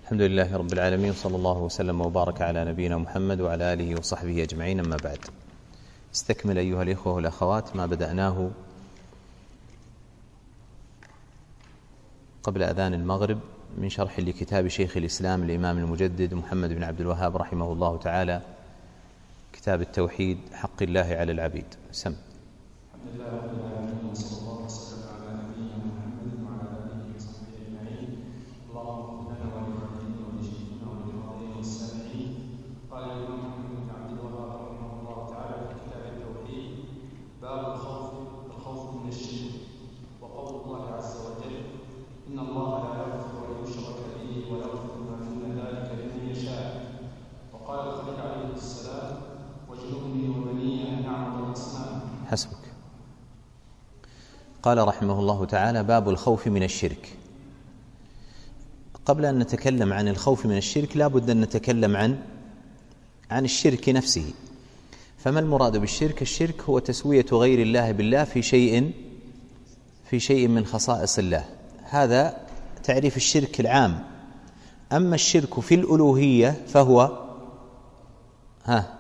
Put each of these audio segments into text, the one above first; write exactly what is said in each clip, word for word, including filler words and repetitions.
الحمد لله رب العالمين، صلى الله وسلم وبارك على نبينا محمد وعلى آله وصحبه أجمعين. أما بعد، استكمل أيها الإخوة والأخوات ما بدأناه قبل أذان المغرب من شرح لكتاب شيخ الإسلام الإمام المجدد محمد بن عبد الوهاب رحمه الله تعالى، كتاب التوحيد، حق الله على العبيد. سم. الحمد لله رب العالمين، وصلى الله وسلم على نبينا محمد وعلى آله وصحبه أجمعين. اللهم اغفر لنا ولوالدينا ولشيخنا وللقارئين والسامعين. قال الإمام محمد بن عبد الوهاب رحمه الله تعالى في كتاب التوحيد: باب الخوف الخوف من الشرك. وقول الله عز وجل: إن الله لا يغفر أن يشرك به ويغفر ما دون ذلك لمن يشاء. وقال الخليل عليه السلام: واجنبني وبني أن نعبد الأصنام. حسبك. قال رحمه الله تعالى: باب الخوف من الشرك. قبل أن نتكلم عن الخوف من الشرك لا بد أن نتكلم عن عن الشرك نفسه. فما المراد بالشرك؟ الشرك هو تسوية غير الله بالله في شيء في شيء من خصائص الله. هذا تعريف الشرك العام. أما الشرك في الألوهية فهو ها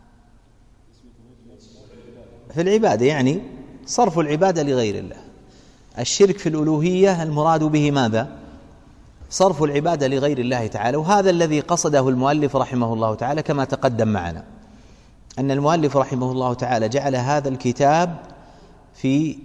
في العبادة، يعني صرف العبادة لغير الله. الشرك في الألوهية المراد به ماذا؟ صرف العبادة لغير الله تعالى. وهذا الذي قصده المؤلف رحمه الله تعالى، كما تقدم معنا أن المؤلف رحمه الله تعالى جعل هذا الكتاب في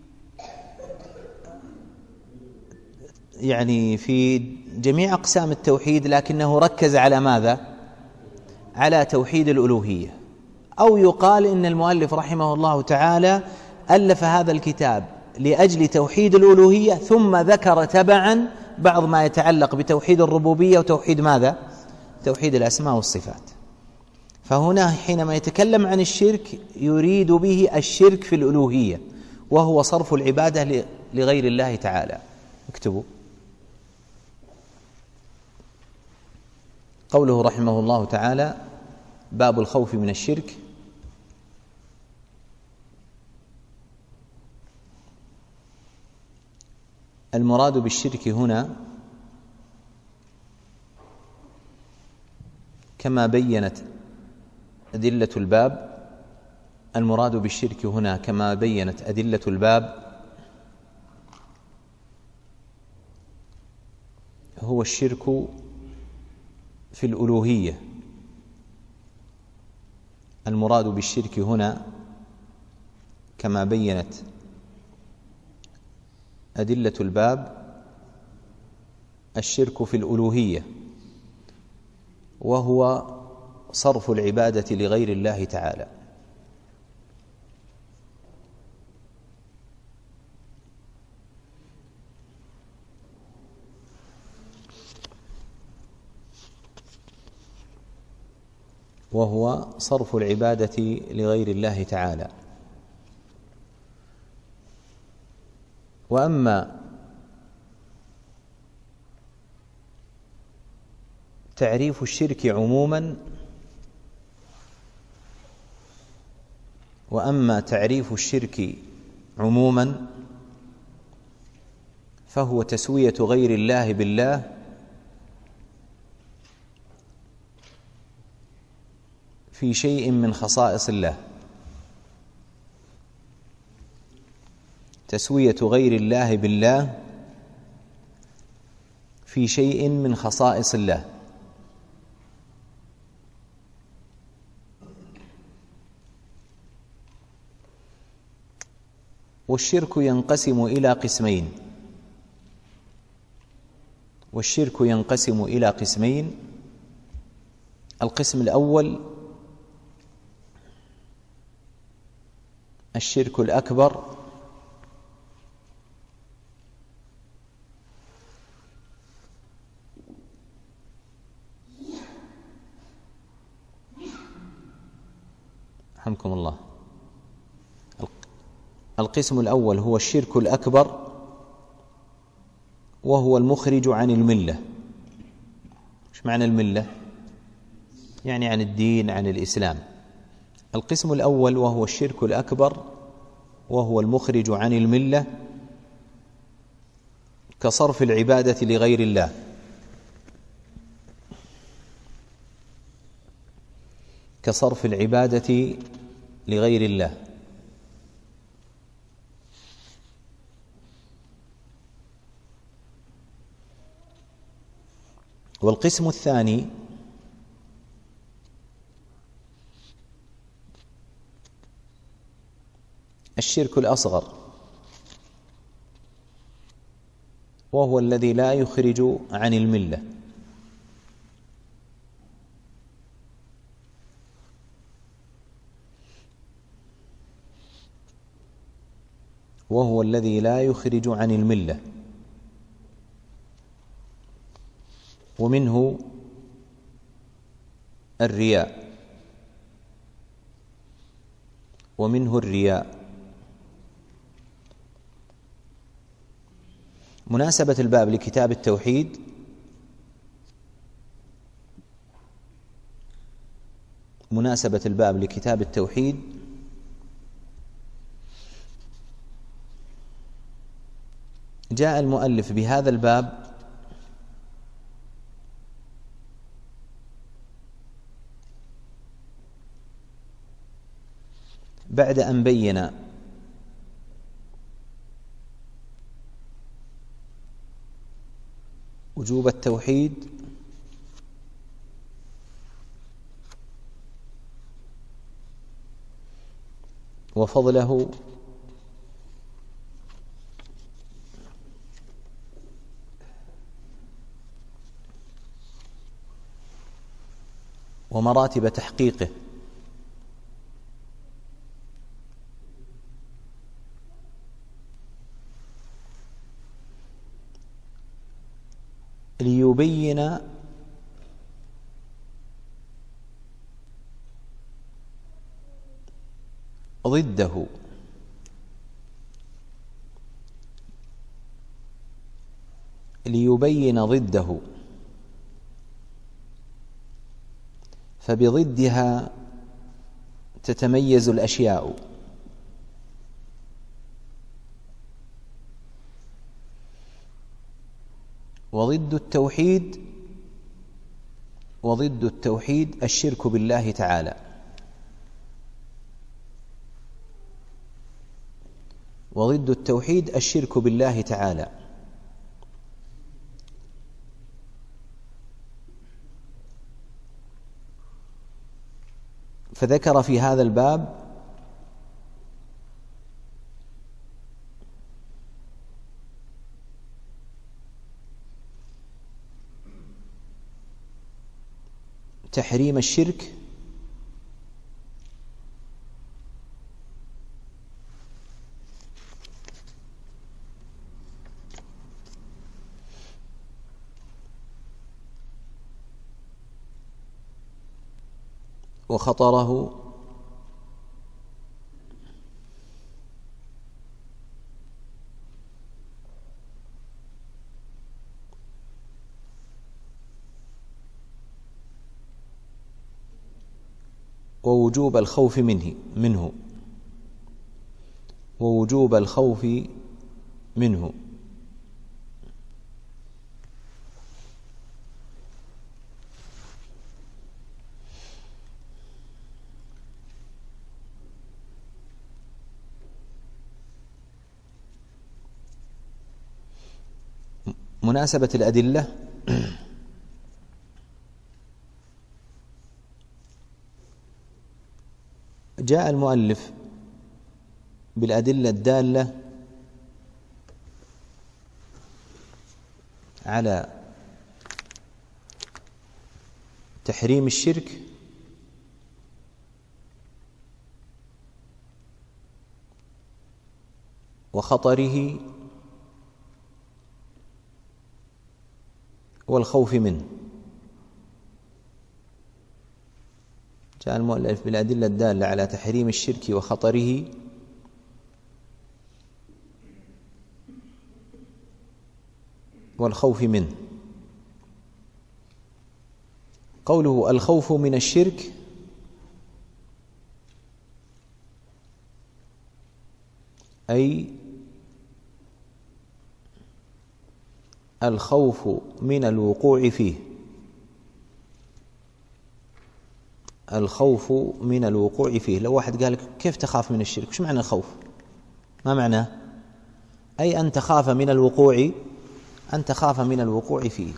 يعني في جميع أقسام التوحيد، لكنه ركز على ماذا؟ على توحيد الألوهية. أو يقال إن المؤلف رحمه الله تعالى ألف هذا الكتاب لأجل توحيد الألوهية، ثم ذكر تبعا بعض ما يتعلق بتوحيد الربوبية وتوحيد ماذا؟ توحيد الأسماء والصفات. فهنا حينما يتكلم عن الشرك يريد به الشرك في الألوهية، وهو صرف العبادة لغير الله تعالى. اكتبوا قوله رحمه الله تعالى: باب الخوف من الشرك. المراد بالشرك هنا كما بينت أدلة الباب المراد بالشرك هنا كما بينت أدلة الباب هو الشرك في الألوهية. المراد بالشرك هنا كما بينت أدلة الباب الشرك في الألوهية، وهو صرف العبادة لغير الله تعالى. وهو صرف العبادة لغير الله تعالى. وأما تعريف الشرك عموما وأما تعريف الشرك عموما فهو تسوية غير الله بالله في شيء من خصائص الله. تسوية غير الله بالله في شيء من خصائص الله. والشرك ينقسم إلى قسمين والشرك ينقسم إلى قسمين القسم الأول الشرك الأكبر، رحمكم الله. القسم الأول هو الشرك الأكبر، وهو المخرج عن الملة. ايش معنى الملة؟ يعني عن الدين، عن الإسلام. القسم الأول وهو الشرك الأكبر وهو المخرج عن الملة، كصرف العبادة لغير الله. كصرف العبادة لغير الله. والقسم الثاني الشرك الأصغر، وهو الذي لا يخرج عن الملة، وهو الذي لا يخرج عن الملة ومنه الرياء ومنه الرياء. مناسبة الباب لكتاب التوحيد مناسبة الباب لكتاب التوحيد جاء المؤلف بهذا الباب بعد أن بين وجوب التوحيد وفضله ومراتب تحقيقه، ليبين ضده ليبين ضده فبضدها تتميز الأشياء، وضد التوحيد وضد التوحيد الشرك بالله تعالى، وضد التوحيد الشرك بالله تعالى. فذكر في هذا الباب تحريم الشرك وخطره ووجوب الخوف منه منه ووجوب الخوف منه. مناسبة الأدلة جاء المؤلف بالأدلة الدالة على تحريم الشرك وخطره والخوف منه. جاء المؤلف بالأدلة الدالة على تحريم الشرك وخطره والخوف منه. قوله الخوف من الشرك أي الخوف من الوقوع فيه، الخوف من الوقوع فيه. لو واحد قال لك كيف تخاف من الشرك؟ وش معنى الخوف؟ ما معناه؟ أي أن تخاف من الوقوع أن تخاف من الوقوع فيه.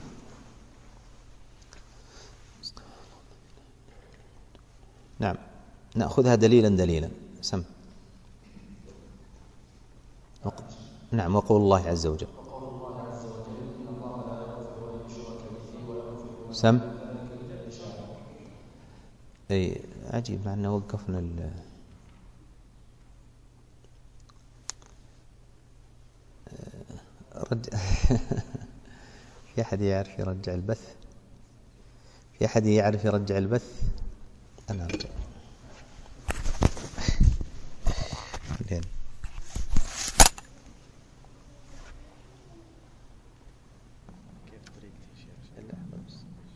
نعم، نأخذها دليلا دليلا. سم. وق... نعم، وقول الله عز وجل. سم. أي عجيب، مع أنه وقفنا ال رج... في أحد يعرف يرجع البث؟ في أحد يعرف يرجع البث؟ أنا أرجع. لين. كيف طريقتي شيخ؟ إلا بس.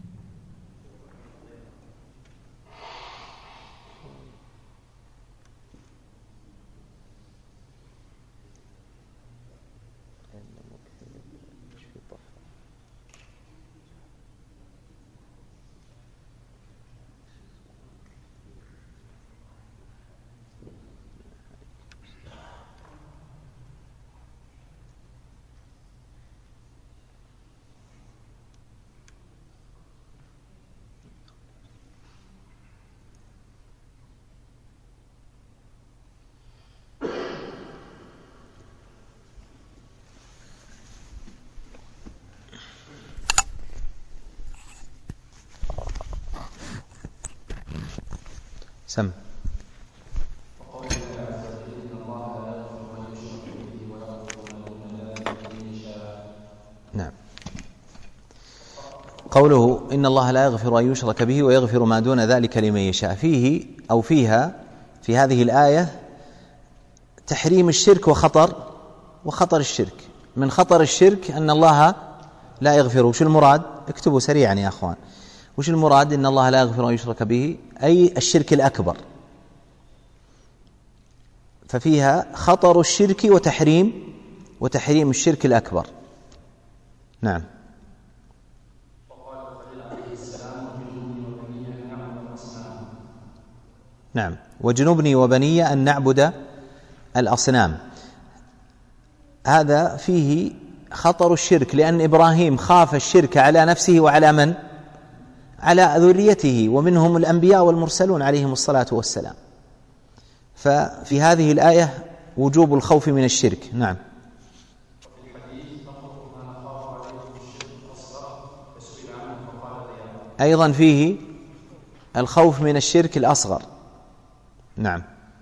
سم. نعم. قوله إن الله لا يغفر أن يشرك به ويغفر ما دون ذلك لمن يشاء، فيه أو فيها في هذه الآية تحريم الشرك وخطر وخطر الشرك. من خطر الشرك أن الله لا يغفر. وش المراد؟ اكتبوا سريعا يا أخوان. وش المراد إن الله لا يغفر أن يشرك به؟ أي الشرك الأكبر. ففيها خطر الشرك وتحريم وتحريم الشرك الأكبر. نعم. نعم، وجنبني وبني أن نعبد الأصنام. هذا فيه خطر الشرك، لأن إبراهيم خاف الشرك على نفسه وعلى من؟ على ذريته، ومنهم الأنبياء والمرسلون عليهم الصلاة والسلام. ففي هذه الآية وجوب الخوف من الشرك. نعم. أيضا فيه الخوف من الشرك الأصغر. نعم.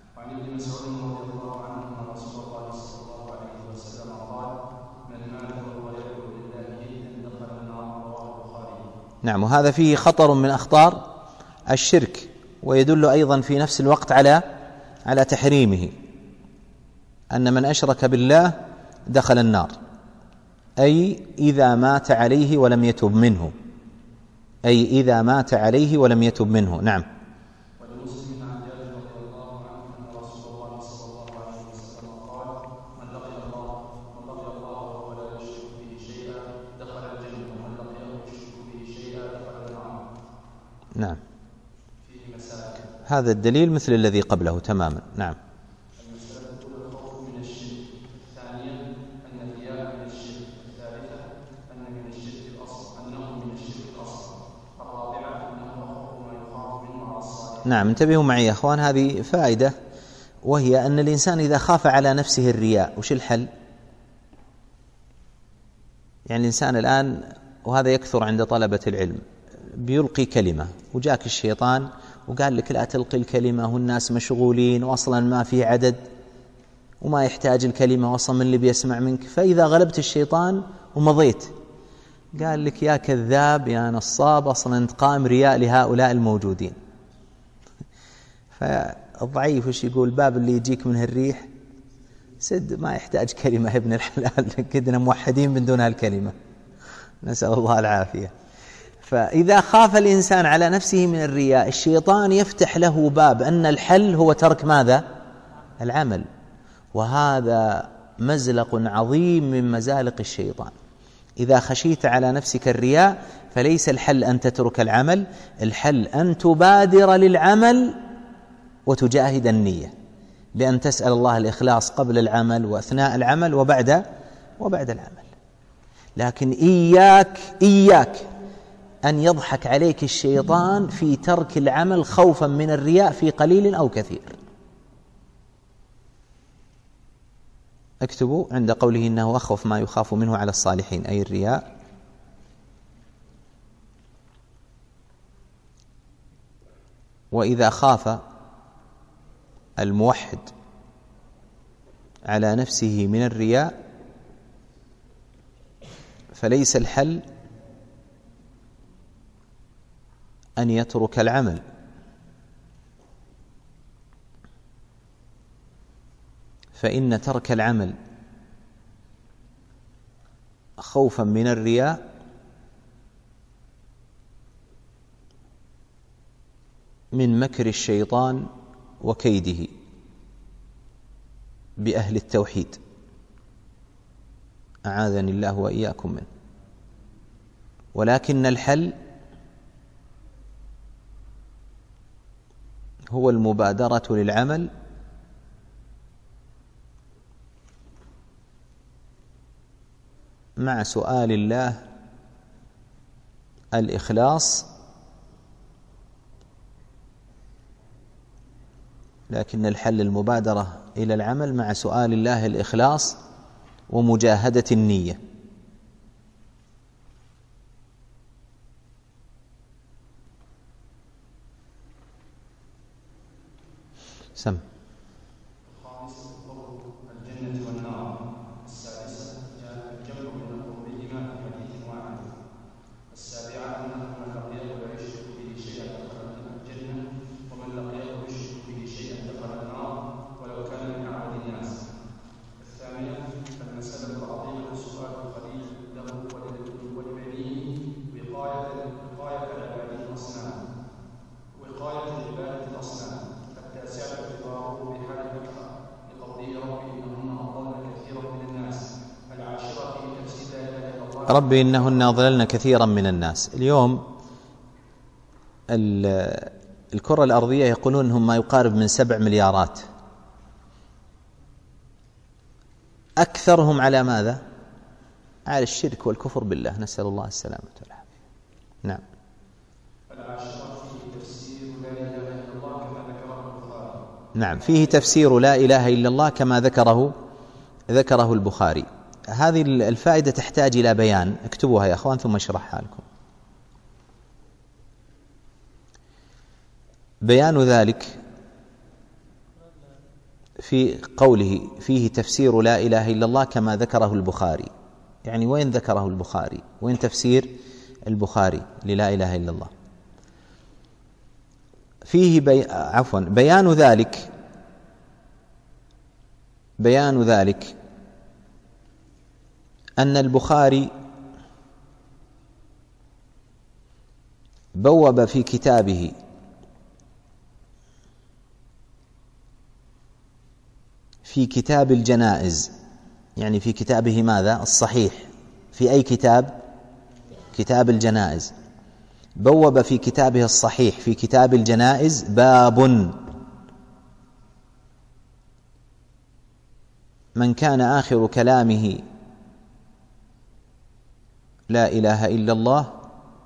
نعم، وهذا فيه خطر من أخطار الشرك، ويدل أيضا في نفس الوقت على على تحريمه، أن من أشرك بالله دخل النار، أي إذا مات عليه ولم يتب منه، أي إذا مات عليه ولم يتب منه. نعم. نعم، هذا الدليل مثل الذي قبله تماما. نعم. نعم، انتبهوا معي يا أخوان، هذه فائدة، وهي أن الإنسان إذا خاف على نفسه الرياء وش الحل؟ يعني الإنسان الآن، وهذا يكثر عند طلبة العلم، بيلقي كلمة وجاك الشيطان وقال لك لا تلقي الكلمة والناس مشغولين وأصلا ما في عدد وما يحتاج الكلمة وأصلا من اللي بيسمع منك. فإذا غلبت الشيطان ومضيت قال لك يا كذاب يا نصاب، أصلا أنت قائم رياء لهؤلاء الموجودين. فالضعيف وش يقول؟ باب اللي يجيك منه الريح سد، ما يحتاج كلمة يا ابن الحلال، كدنا موحدين من دون هالكلمة، نسأل الله العافية. فإذا خاف الإنسان على نفسه من الرياء، الشيطان يفتح له باب أن الحل هو ترك ماذا؟ العمل. وهذا مزلق عظيم من مزالق الشيطان، إذا خشيت على نفسك الرياء فليس الحل أن تترك العمل، الحل أن تبادر للعمل وتجاهد النية، بأن تسأل الله الإخلاص قبل العمل وأثناء العمل وبعد وبعد العمل. لكن إياك إياك أن يضحك عليك الشيطان في ترك العمل خوفا من الرياء في قليل أو كثير. اكتبوا عند قوله إنه أخوف ما يخاف منه على الصالحين، أي الرياء. وإذا خاف الموحد على نفسه من الرياء فليس الحل أن يترك العمل، فإن ترك العمل خوفا من الرياء من مكر الشيطان وكيده بأهل التوحيد، أعاذني الله وإياكم منه. ولكن الحل هو المبادرة للعمل مع سؤال الله الإخلاص، لكن الحل المبادرة إلى العمل مع سؤال الله الإخلاص ومجاهدة النية. سم الجنة والنار. السادسة الجمع بين قولهما في حديث واحد. السابعة أنه من لقيه لا يشرك به شيئا دخل الجنة، ومن لقيه يشرك به شيئا دخل النار ولو كان من أعبد الناس. الثامنة المسألة العظيمة سؤال الخليل له ولبنيه وقاية وقاية العباد الأصنام وقاية العباد الأصنام. التاسعة اعتباره بحال مكة لقوله ربي إنهن أضلن كثيرا من الناس. العاشرة في تفسير لا إله إلا الله ربي إنهن أضللن كثيرا من الناس. اليوم الكرة الأرضية يقولون هم ما يقارب من سبع مليارات، أكثرهم على ماذا؟ على الشرك والكفر بالله، نسأل الله السلامة والعافية. نعم. العاشرة في تفسير لا إله إلا الله كما ذكره البخاري. نعم، فيه تفسير لا إله إلا الله كما ذكره ذكره البخاري. هذه الفائدة تحتاج إلى بيان، اكتبوها يا أخوان ثم اشرحها لكم. بيان ذلك في قوله فيه تفسير لا إله إلا الله كما ذكره البخاري، يعني وين ذكره البخاري؟ وين تفسير البخاري للا إله إلا الله؟ فيه بي... عفوا بيان ذلك بيان ذلك أن البخاري بوب في كتابه في كتاب الجنائز، يعني في كتابه ماذا؟ الصحيح. في أي كتاب؟ كتاب الجنائز. بوب في كتابه الصحيح في كتاب الجنائز باب من كان آخر كلامه لا إله إلا الله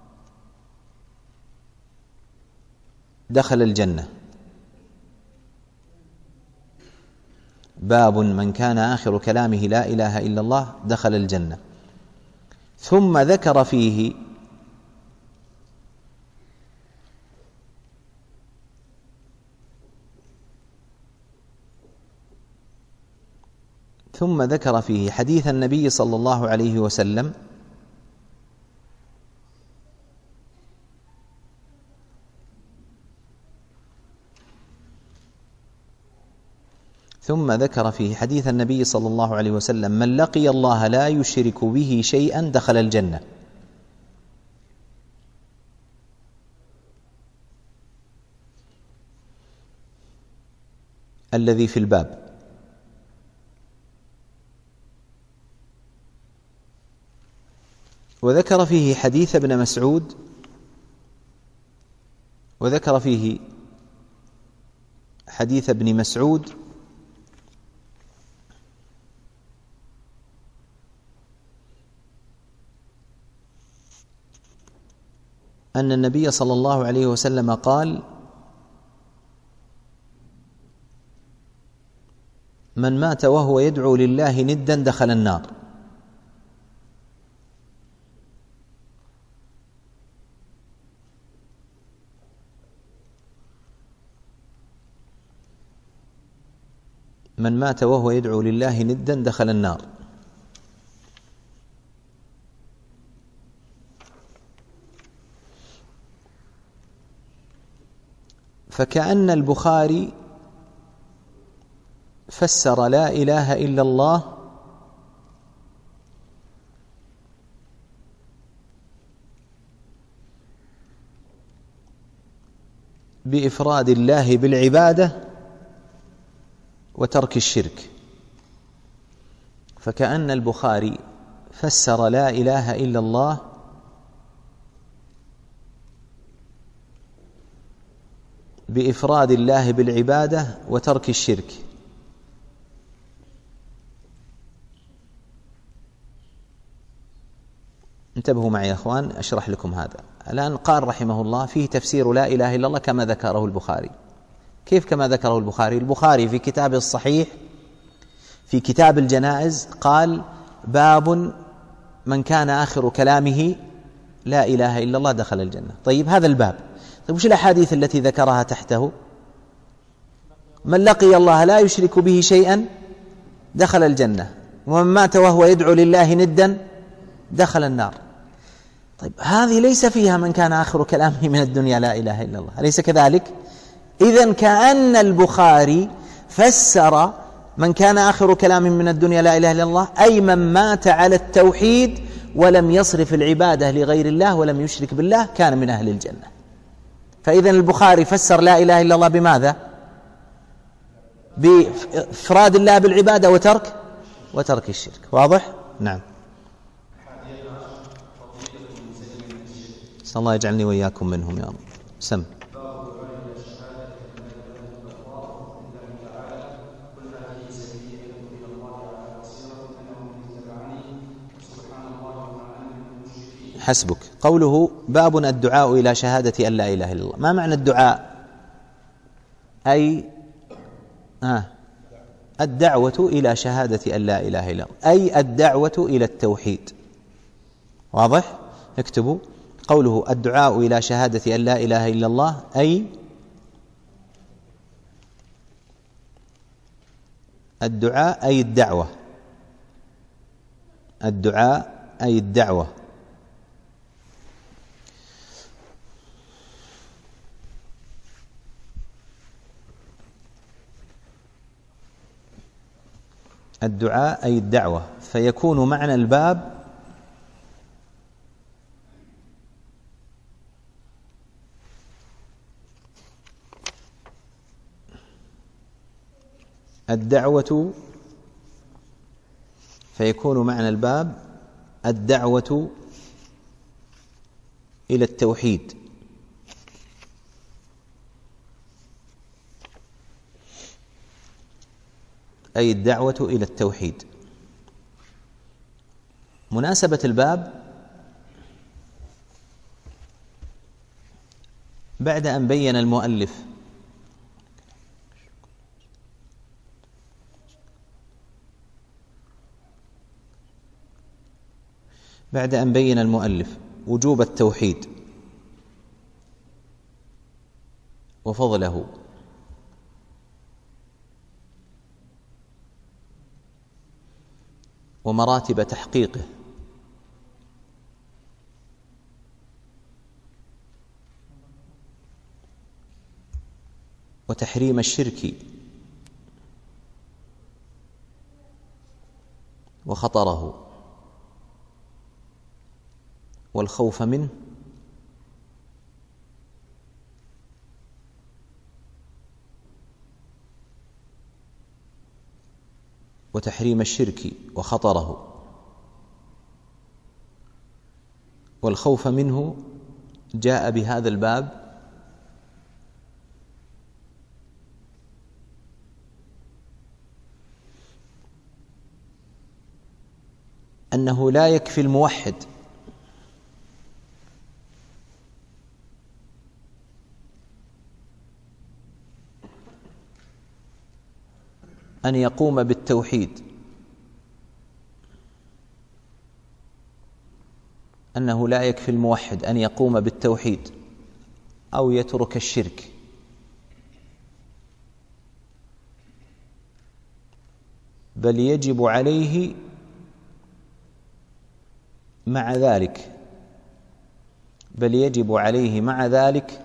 دخل الجنة. باب من كان آخر كلامه لا إله إلا الله دخل الجنة. ثم ذكر فيه ثم ذكر فيه حديث النبي صلى الله عليه وسلم ثم ذكر فيه حديث النبي صلى الله عليه وسلم من لقي الله لا يشرك به شيئا دخل الجنة. الذي في الباب. وذكر فيه حديث ابن مسعود وذكر فيه حديث ابن مسعود أن النبي صلى الله عليه وسلم قال: من مات وهو يدعو لله ندا دخل النار. من مات وهو يدعو لله ندا دخل النار. فكأن البخاري فسر لا إله إلا الله بإفراد الله بالعبادة وترك الشرك. فكأن البخاري فسر لا إله إلا الله بإفراد الله بالعبادة وترك الشرك. انتبهوا معي يا أخوان، أشرح لكم هذا. الآن قال رحمه الله فيه تفسير لا إله إلا الله كما ذكره البخاري. كيف كما ذكره البخاري؟ البخاري في كتابه الصحيح في كتاب الجنائز قال: باب من كان آخر كلامه لا إله إلا الله دخل الجنة. طيب هذا الباب، طيب وش الأحاديث التي ذكرها تحته؟ من لقي الله لا يشرك به شيئا دخل الجنة، ومن مات وهو يدعو لله ندا دخل النار. طيب هذه ليس فيها من كان آخر كلامه من الدنيا لا إله إلا الله، أليس كذلك؟ إذن كأن البخاري فسر من كان آخر كلامه من الدنيا لا إله إلا الله أي من مات على التوحيد ولم يصرف العبادة لغير الله ولم يشرك بالله كان من أهل الجنة. فإذن البخاري فسر لا إله إلا الله بماذا؟ بإفراد الله بالعبادة وترك وترك الشرك. واضح؟ نعم. صلى الله يجعلني وإياكم منهم يا رب. سم. حسبك. قوله باب الدعاء إلى شهادة أن لا إله إلا الله. ما معنى الدعاء؟ أي آه الدعوة إلى شهادة أن لا إله إلا الله، أي الدعوة إلى التوحيد. واضح؟ اكتبوا قوله الدعاء إلى شهادة أن لا إله إلا الله أي الدعاء أي الدعوة، الدعاء أي الدعوة. الدعاء أي الدعوة. فيكون معنى الباب الدعوة فيكون معنى الباب الدعوة إلى التوحيد، أي الدعوة إلى التوحيد. مناسبة الباب بعد أن بين المؤلف بعد أن بين المؤلف وجوب التوحيد وفضله ومراتب تحقيقه وتحريم الشرك وخطره والخوف منه وتحريم الشرك وخطره والخوف منه جاء بهذا الباب أنه لا يكفي الموحد أن يقوم بالتوحيد، أنه لا يكفي الموحد أن يقوم بالتوحيد أو يترك الشرك، بل يجب عليه مع ذلك بل يجب عليه مع ذلك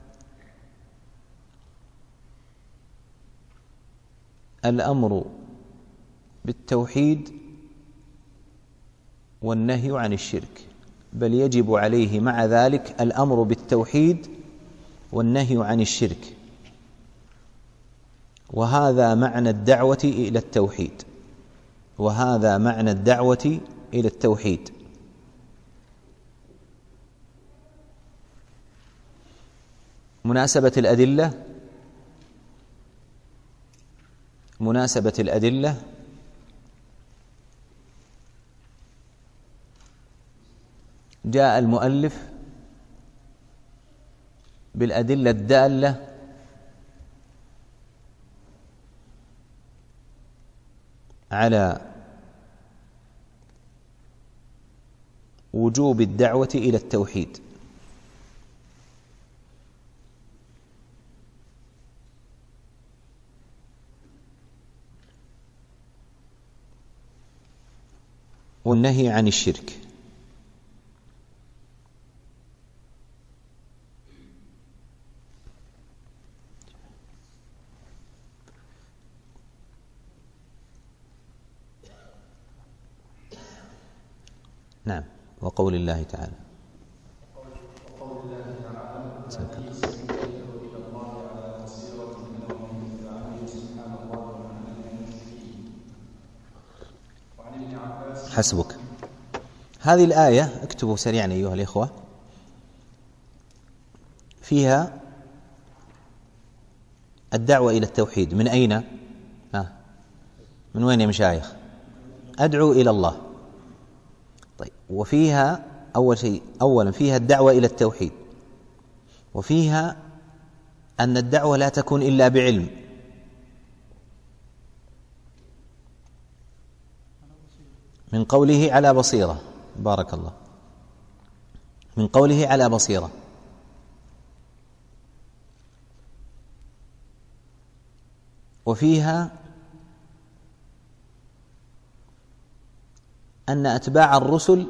الأمر بالتوحيد والنهي عن الشرك بل يجب عليه مع ذلك الأمر بالتوحيد والنهي عن الشرك وهذا معنى الدعوة إلى التوحيد وهذا معنى الدعوة إلى التوحيد. مناسبة الأدلة مناسبة الأدلة جاء المؤلف بالأدلة الدالة على وجوب الدعوة إلى التوحيد، والنهي عن الشرك. نعم. وقول الله تعالى وقول الله تعالى الذي سيدعو إلى الله على بصيرة من ومن اتبعني سبحان الله ومن من المشركين. وعن ابن عباس. حسبك. هذه الآية اكتبوا سريعا أيها الإخوة، فيها الدعوة إلى التوحيد. من أين؟ آه. من وين يا مشايخ؟ أدعو إلى الله. طيب، وفيها أول شيء أولا فيها الدعوة إلى التوحيد، وفيها أن الدعوة لا تكون إلا بعلم، من قوله على بصيرة. بارك الله. من قوله على بصيرة. وفيها أن أتباع الرسل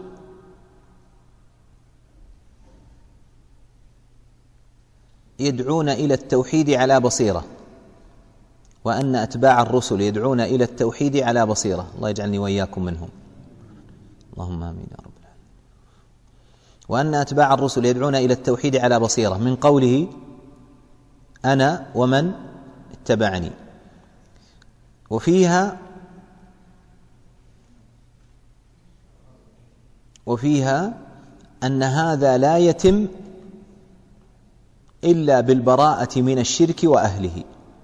يدعون إلى التوحيد على بصيرة، وأن أتباع الرسل يدعون إلى التوحيد على بصيرة. الله يجعلني وإياكم منهم، اللهم آمين يا رب العالمين. وأن أتباع الرسل يدعون إلى التوحيد على بصيرة، من قوله أنا ومن اتبعني. وفيها وفيها أن هذا لا يتم إلا بالبراءة من الشرك وأهله،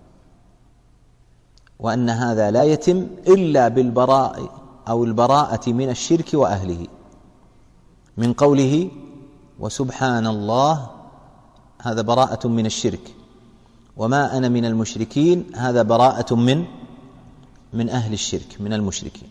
وأن هذا لا يتم إلا بالبراءة أو البراءة من الشرك وأهله، من قوله وسبحان الله، هذا براءة من الشرك، وما أنا من المشركين، هذا براءة من من أهل الشرك، من المشركين.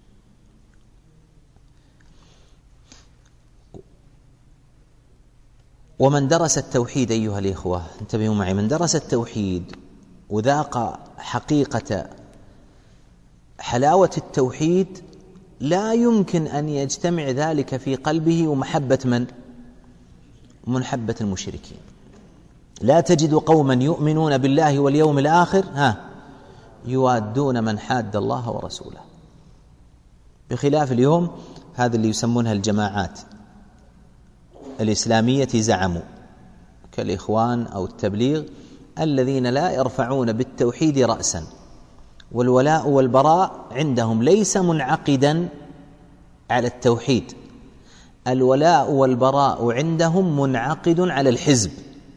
ومن درس التوحيد أيها الإخوة، انتبهوا معي، من درس التوحيد وذاق حقيقة حلاوة التوحيد لا يمكن أن يجتمع ذلك في قلبه ومحبة من؟ محبة المشركين. لا تجد قوما يؤمنون بالله واليوم الآخر ها يوادون من حاد الله ورسوله، بخلاف اليوم هذا اللي يسمونها الجماعات الإسلامية، زعموا كالإخوان أو التبليغ، الذين لا يرفعون بالتوحيد رأسا، والولاء والبراء عندهم ليس منعقدا على التوحيد، الولاء والبراء عندهم منعقد على الحزب،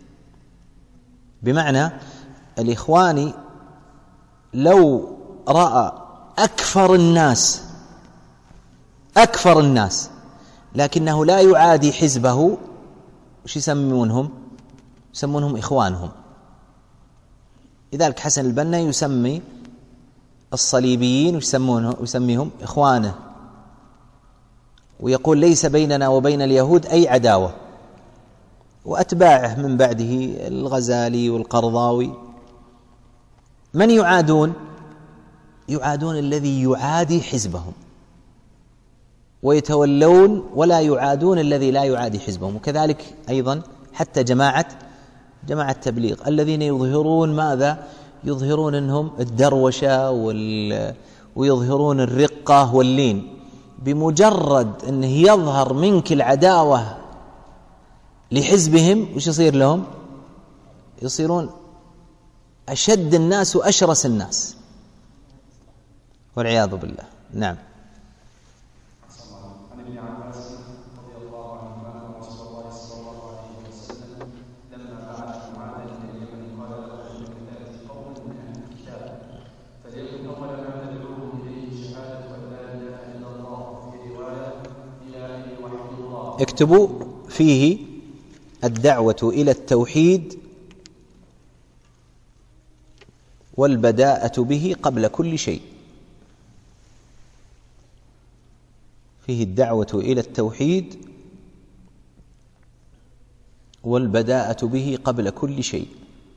بمعنى الإخواني لو رأى أكفر الناس أكفر الناس لكنه لا يعادي حزبه، وش يسمونهم؟ يسمونهم إخوانهم. لذلك حسن البنا يسمي الصليبيين ويسمونه يسميهم إخوانه، ويقول ليس بيننا وبين اليهود أي عداوة. وأتباعه من بعده الغزالي والقرضاوي من يعادون؟ يعادون الذي يعادي حزبهم، ويتولون ولا يعادون الذي لا يعادي حزبهم. وكذلك أيضا حتى جماعة جماعة تبليغ الذين يظهرون ماذا؟ يظهرون أنهم الدروشة وال... ويظهرون الرقة واللين. بمجرد أنه يظهر منك العداوة لحزبهم وش يصير لهم؟ يصيرون أشد الناس وأشرس الناس والعياذ بالله. نعم. عن ابن عباس رضي الله عنهما أن رسول الله صلى الله عليه وسلم لما بعث معاذا إلى اليمن قال له إنك تأتي قوما من أهل الكتاب فليكن أول ما تدعوهم إليه شهادة أن لا إله إلا الله، في رواية إلى أن يوحدوا الله. اكتبوا فيه الدعوة إلى التوحيد والبداءة به قبل كل شيء. فيه الدعوة إلى التوحيد والبداءة به قبل كل شيء،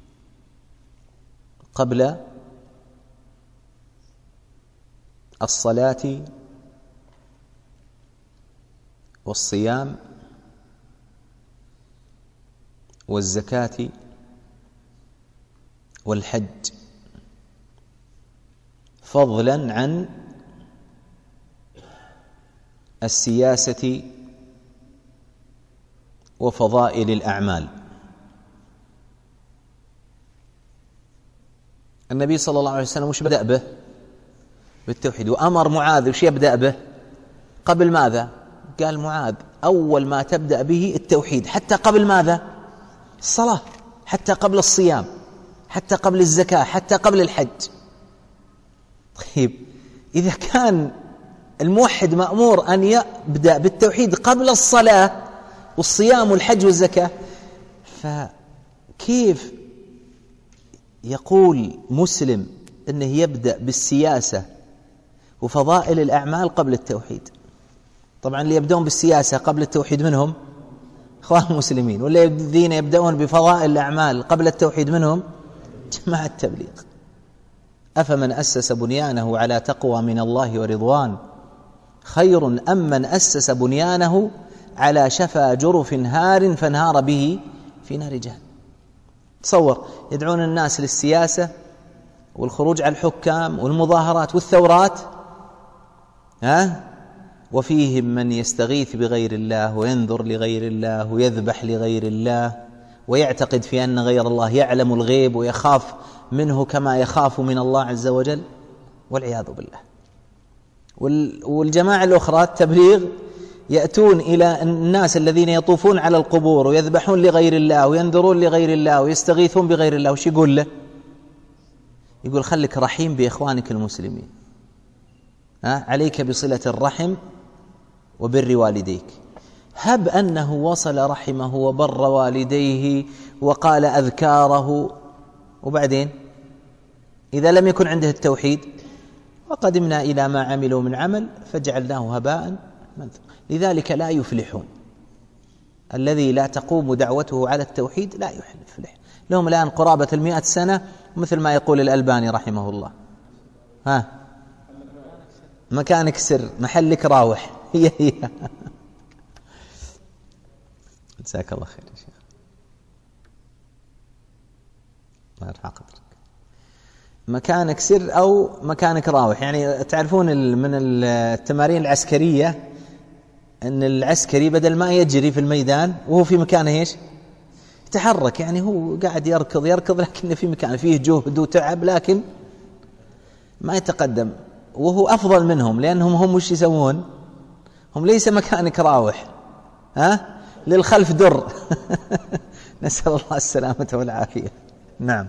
قبل الصلاة والصيام والزكاة والحج، فضلا عن السياسة وفضائل الأعمال. النبي صلى الله عليه وسلم وش بدأ به؟ بالتوحيد. وأمر معاذ وش يبدأ به؟ قبل ماذا؟ قال معاذ أول ما تبدأ به التوحيد، حتى قبل ماذا؟ الصلاة، حتى قبل الصيام، حتى قبل الزكاة، حتى قبل الحج. طيب إذا كان الموحد مأمور أن يبدأ بالتوحيد قبل الصلاة والصيام والحج والزكاة، فكيف يقول مسلم أنه يبدأ بالسياسة وفضائل الأعمال قبل التوحيد؟ طبعا اللي يبدأون بالسياسة قبل التوحيد منهم إخوان المسلمين، واللي الذين يبدأون بفضائل الأعمال قبل التوحيد منهم جماعة التبليغ. أفمن أسس بنيانه على تقوى من الله ورضوان خير أم من أسس بنيانه على شفا جرف هار فانهار به في نار جهنم. تصور يدعون الناس للسياسة والخروج على الحكام والمظاهرات والثورات، ها؟ وفيهم من يستغيث بغير الله وينذر لغير الله ويذبح لغير الله ويعتقد في أن غير الله يعلم الغيب ويخاف منه كما يخاف من الله عز وجل، والعياذ بالله. والجماعة الأخرى التبليغ يأتون إلى الناس الذين يطوفون على القبور ويذبحون لغير الله وينذرون لغير الله ويستغيثون بغير الله، وش يقول له؟ يقول خلك رحيم بإخوانك المسلمين، ها؟ عليك بصلة الرحم وبر والديك. هب أنه وصل رحمه وبر والديه وقال أذكاره، وبعدين إذا لم يكن عنده التوحيد وقدمنا إلى ما عملوا من عمل فجعلناه هباء منثورا. لذلك لا يفلحون. الذي لا تقوم دعوته على التوحيد لا يفلح. لهم الآن قرابة المئة سنة، مثل ما يقول الألباني رحمه الله، ها مكانك سر محلك راوح. هي هي جزاك الله خير يا شيخ، الله يرفع قدرك. مكانك سر أو مكانك راوح، يعني تعرفون من التمارين العسكرية أن العسكري بدل ما يجري في الميدان وهو في مكانه إيش؟ يتحرك، يعني هو قاعد يركض يركض لكن في مكانه فيه جهد وتعب لكن ما يتقدم، وهو أفضل منهم لأنهم هم وش يسوون؟ هم ليس مكانك راوح، ها للخلف در. نسأل الله السلامة والعافية. نعم.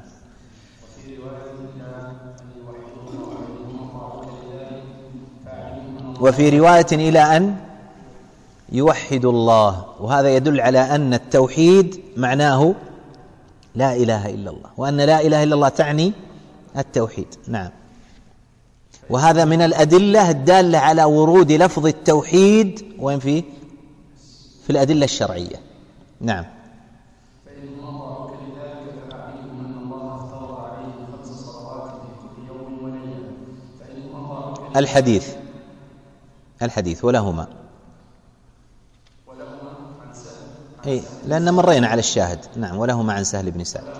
وفي رواية إلى أن يوحد الله، وهذا يدل على أن التوحيد معناه لا إله إلا الله، وأن لا إله إلا الله تعني التوحيد. نعم. وهذا من الأدلة الدالة على ورود لفظ التوحيد وين فيه في الأدلة الشرعية. نعم. الحديث الحديث ولهما أي لأن مرينا على الشاهد. نعم. ولهما عن سهل بن سعد.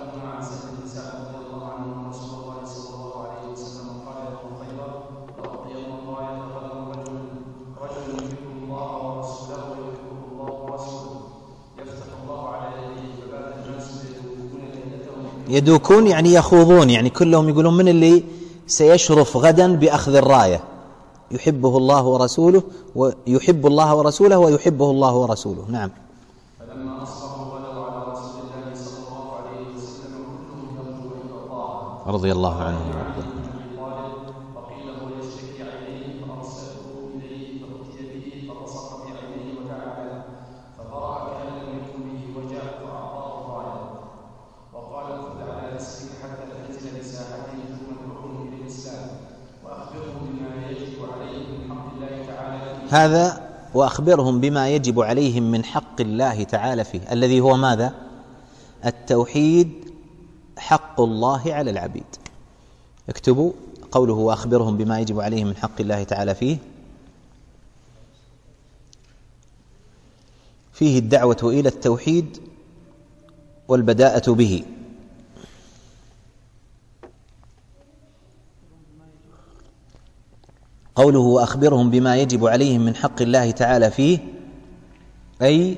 يدوكون يعني يخوضون، يعني كلهم يقولون من اللي سيشرف غدا بأخذ الراية، يحبه الله ورسوله ويحب الله ورسوله ويحبه الله ورسوله. نعم. فلما أصبحوا غدوا على رسول الله صلى الله عليه وسلم كلهم يرجو إلى الله رضي الله عنهم وارضاه. فقيل هو يشتكي عينيه فأرسلوا إليه فأتي به فبصق بعينيه ودعا فقرأ كأن لم يكن به وجع فأعطاه الراية وقال خذ على نفسك حتى تنزل بساحته ثم ادعوهم إلى الإسلام وأخبرهم بما يجب عليهم من حق الله تعالى. هذا وأخبرهم بما يجب عليهم من حق الله تعالى فيه، الذي هو ماذا؟ التوحيد، حق الله على العبيد. اكتبوا قوله وأخبرهم بما يجب عليهم من حق الله تعالى فيه، فيه الدعوة إلى التوحيد والبداءة به. قوله وأخبرهم بما يجب عليهم من حق الله تعالى فيه، أي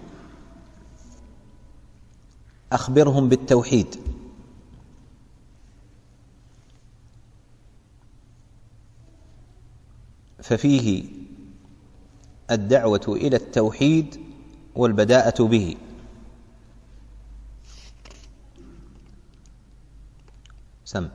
أخبرهم بالتوحيد، ففيه الدعوة إلى التوحيد والبداءة به. سم.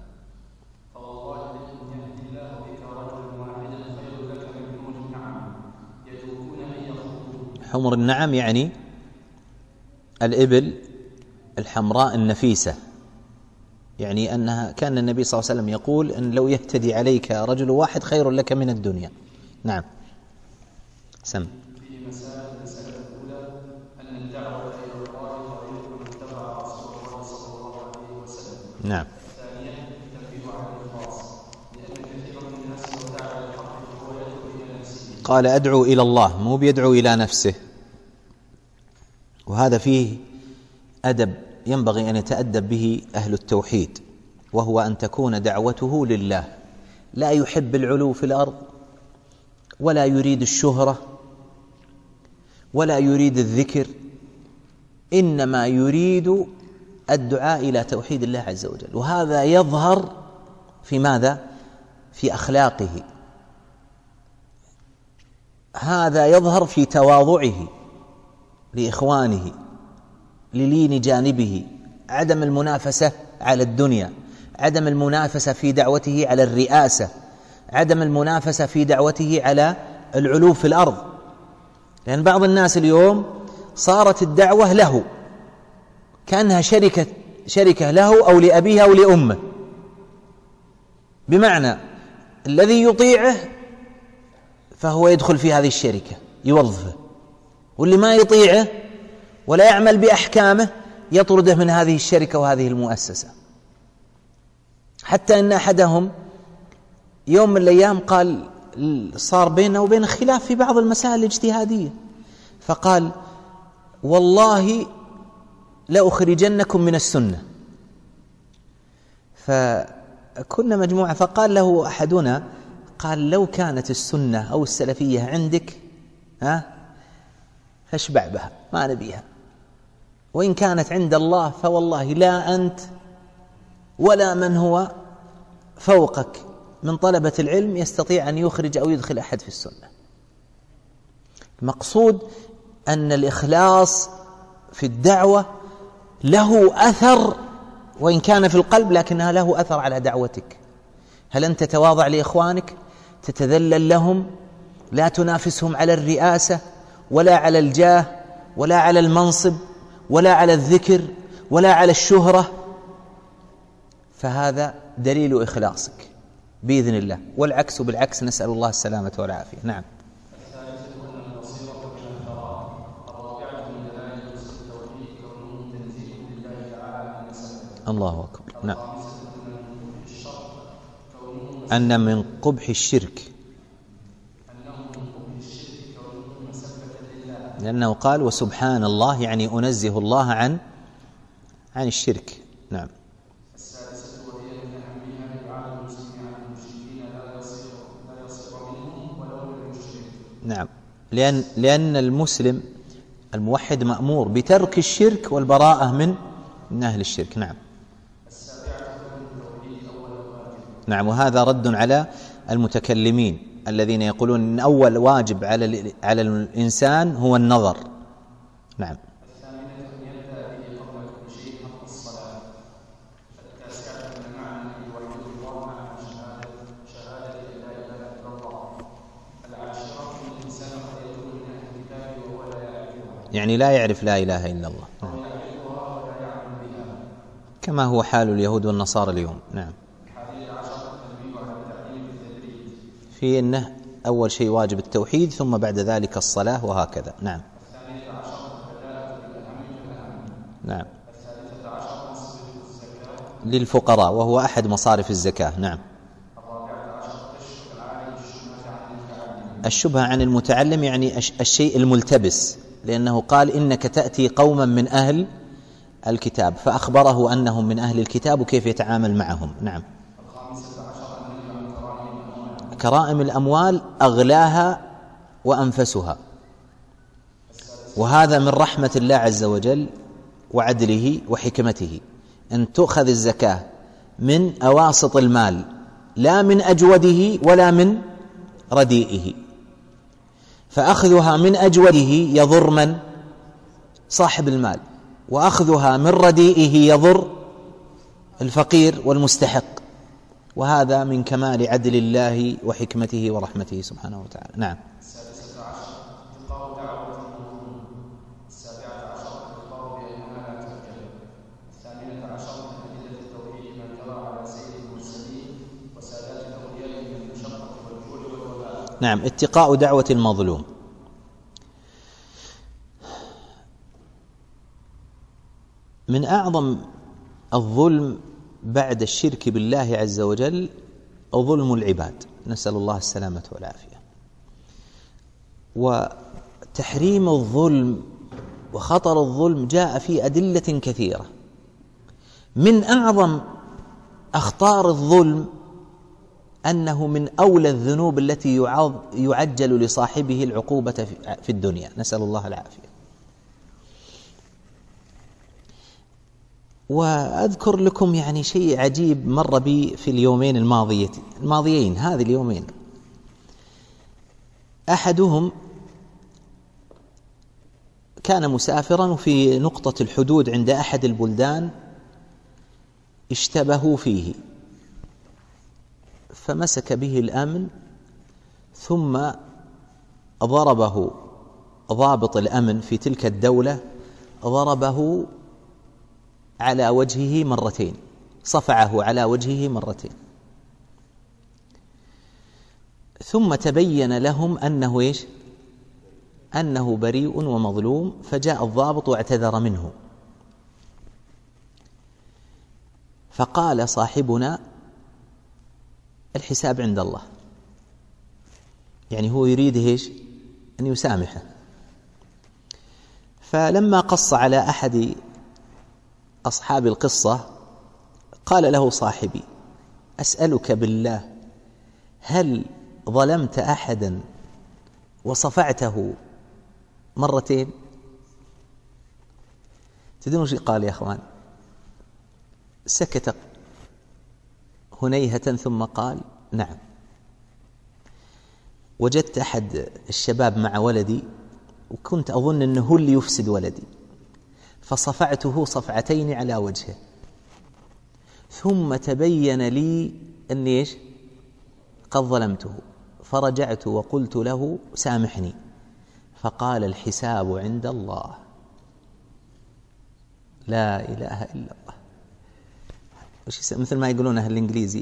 حمر النعم يعني الإبل الحمراء النفيسة، يعني أنها كان النبي صلى الله عليه وسلم يقول أن لو يهتدي عليك رجل واحد خير لك من الدنيا. نعم. سم. في مسائل المسألة الأولى أن الدعوة إلى الله طريق من اتبع رسول الله صلى الله عليه وسلم. نعم. ثانيا التنبيه على الإخلاص، لأن كثيرا من الناس لو دعا إلى الحق فهو يدعو إلى نفسه. قال أدعو إلى الله، مو بيدعو إلى نفسه، وهذا فيه أدب ينبغي أن يتأدب به أهل التوحيد، وهو أن تكون دعوته لله، لا يحب العلو في الأرض ولا يريد الشهرة ولا يريد الذكر، إنما يريد الدعاء إلى توحيد الله عز وجل. وهذا يظهر في ماذا؟ في أخلاقه، هذا يظهر في تواضعه لإخوانه، للين جانبه، عدم المنافسة على الدنيا، عدم المنافسة في دعوته على الرئاسة، عدم المنافسة في دعوته على العلو في الأرض. لأن بعض الناس اليوم صارت الدعوة له كأنها شركة شركة له أو لأبيه أو لأمه، بمعنى الذي يطيعه فهو يدخل في هذه الشركة يوظفه، واللي ما يطيعه ولا يعمل بأحكامه يطرده من هذه الشركة وهذه المؤسسة. حتى أن أحدهم يوم من الأيام قال صار بينه وبين خلاف في بعض المسائل الاجتهادية، فقال والله لأخرجنكم من السنة. فكنا مجموعة، فقال له أحدنا قال لو كانت السنة أو السلفية عندك ها فاشبع بها ما نبيها، وإن كانت عند الله فوالله لا أنت ولا من هو فوقك من طلبة العلم يستطيع أن يخرج أو يدخل أحد في السنة. المقصود أن الإخلاص في الدعوة له أثر، وإن كان في القلب لكنها له أثر على دعوتك. هل أنت تتواضع لإخوانك، تتذلل لهم، لا تنافسهم على الرئاسة ولا على الجاه ولا على المنصب ولا على الذكر ولا على الشهرة، فهذا دليل إخلاصك بإذن الله. والعكس بالعكس، نسأل الله السلامة والعافية. نعم. الله أكبر. نعم. أن من قبح الشرك، لأنه قال وسبحان الله، يعني أنزه الله عن عن الشرك. نعم. السادسة وهي من أهمها إبعاد المسلمين عن المشركين لا يصير لا يصير منهم ولو المشرك. نعم، لأن لأن المسلم الموحد مأمور بترك الشرك والبراءة من من أهل الشرك. نعم. نعم، وهذا رد على المتكلمين الذين يقولون إن أول واجب على على الإنسان هو النظر. نعم. الثامنة أن يبدأ به قبل كل شيء حق الصلاة. التاسعة أن معنى أن يوحد الله مع شهادة شهادة لا إله إلا الله. العاشرة أن الإنسان قد يكون من أهل الكتاب وهو لا يعرفها، يعني لا يعرف لا إله إلا الله. أو يعرفها ولا يعمل بها، كما هو حال اليهود والنصارى اليوم. نعم. في أنه أول شيء واجب التوحيد، ثم بعد ذلك الصلاة، وهكذا. نعم. نعم. للفقراء، وهو أحد مصارف الزكاة. نعم. الشبهة عن المتعلم، يعني الشيء الملتبس، لأنه قال إنك تأتي قوما من أهل الكتاب، فأخبره أنهم من أهل الكتاب وكيف يتعامل معهم. نعم. كرائم الأموال أغلاها وأنفسها، وهذا من رحمة الله عز وجل وعدله وحكمته، أن تؤخذ الزكاة من أواسط المال، لا من أجوده ولا من رديئه. فأخذها من أجوده يضر من؟ صاحب المال، وأخذها من رديئه يضر الفقير والمستحق، وهذا من كمال عدل الله وحكمته ورحمته سبحانه وتعالى. نعم. السادسة عشر إلقاء دعوة المظلوم. السابعة عشر الإخبار بأنها لا ترجع. الثامنة عشر من أدلة التوحيد ما جرى على سيد المرسلين وسادات الأولياء من المشقة والجوع والوباء. نعم. اتقاء دعوة المظلوم. من أعظم الظلم بعد الشرك بالله عز وجل ظلم العباد، نسأل الله السلامة والعافية. وتحريم الظلم وخطر الظلم جاء في أدلة كثيرة. من أعظم أخطار الظلم أنه من أولى الذنوب التي يعجل لصاحبه العقوبة في الدنيا، نسأل الله العافية. وأذكر لكم يعني شيء عجيب مر بي في اليومين الماضيين الماضيين هذه اليومين. أحدهم كان مسافرا في نقطة الحدود عند أحد البلدان اشتبهوا فيه، فمسك به الأمن، ثم ضربه ضابط الأمن في تلك الدولة، ضربه على وجهه مرتين، صفعه على وجهه مرتين، ثم تبين لهم أنه إيش؟ أنه بريء ومظلوم، فجاء الضابط واعتذر منه. فقال صاحبنا الحساب عند الله، يعني هو يريد إيش؟ أن يسامحه. فلما قص على أحد أصحاب القصة قال له صاحبي: أسألك بالله، هل ظلمت أحدا وصفعته مرتين؟ تدرون شو قال يا أخوان؟ سكت هنيهة ثم قال: نعم، وجدت أحد الشباب مع ولدي وكنت أظن أنه هو اللي يفسد ولدي، فصفعته صفعتين على وجهه، ثم تبين لي أني إيش قد ظلمته، فرجعت وقلت له سامحني، فقال الحساب عند الله. لا إله إلا الله. مثل ما يقولون أهل الإنجليزي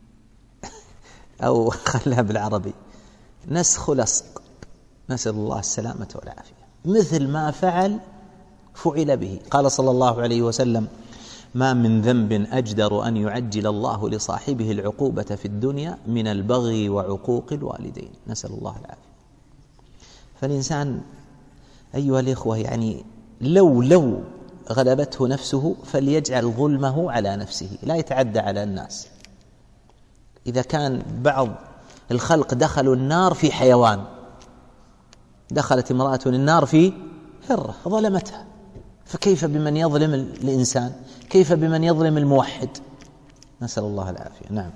أو خلها بالعربي، نسخ لصق، نسأل الله السلامة والعافية. مثل ما فعل فعل به. قال صلى الله عليه وسلم: ما من ذنب أجدر أن يعجل الله لصاحبه العقوبة في الدنيا من البغي وعقوق الوالدين، نسأل الله العافية. فالإنسان أيها الإخوة يعني لو لو غلبته نفسه فليجعل ظلمه على نفسه، لا يتعدى على الناس. إذا كان بعض الخلق دخلوا النار في حيوان، دخلت امرأة النار في هرة ظلمتها، فكيف بمن يظلم الإنسان؟ كيف بمن يظلم الموحد؟ نسأل الله العافية. نعم.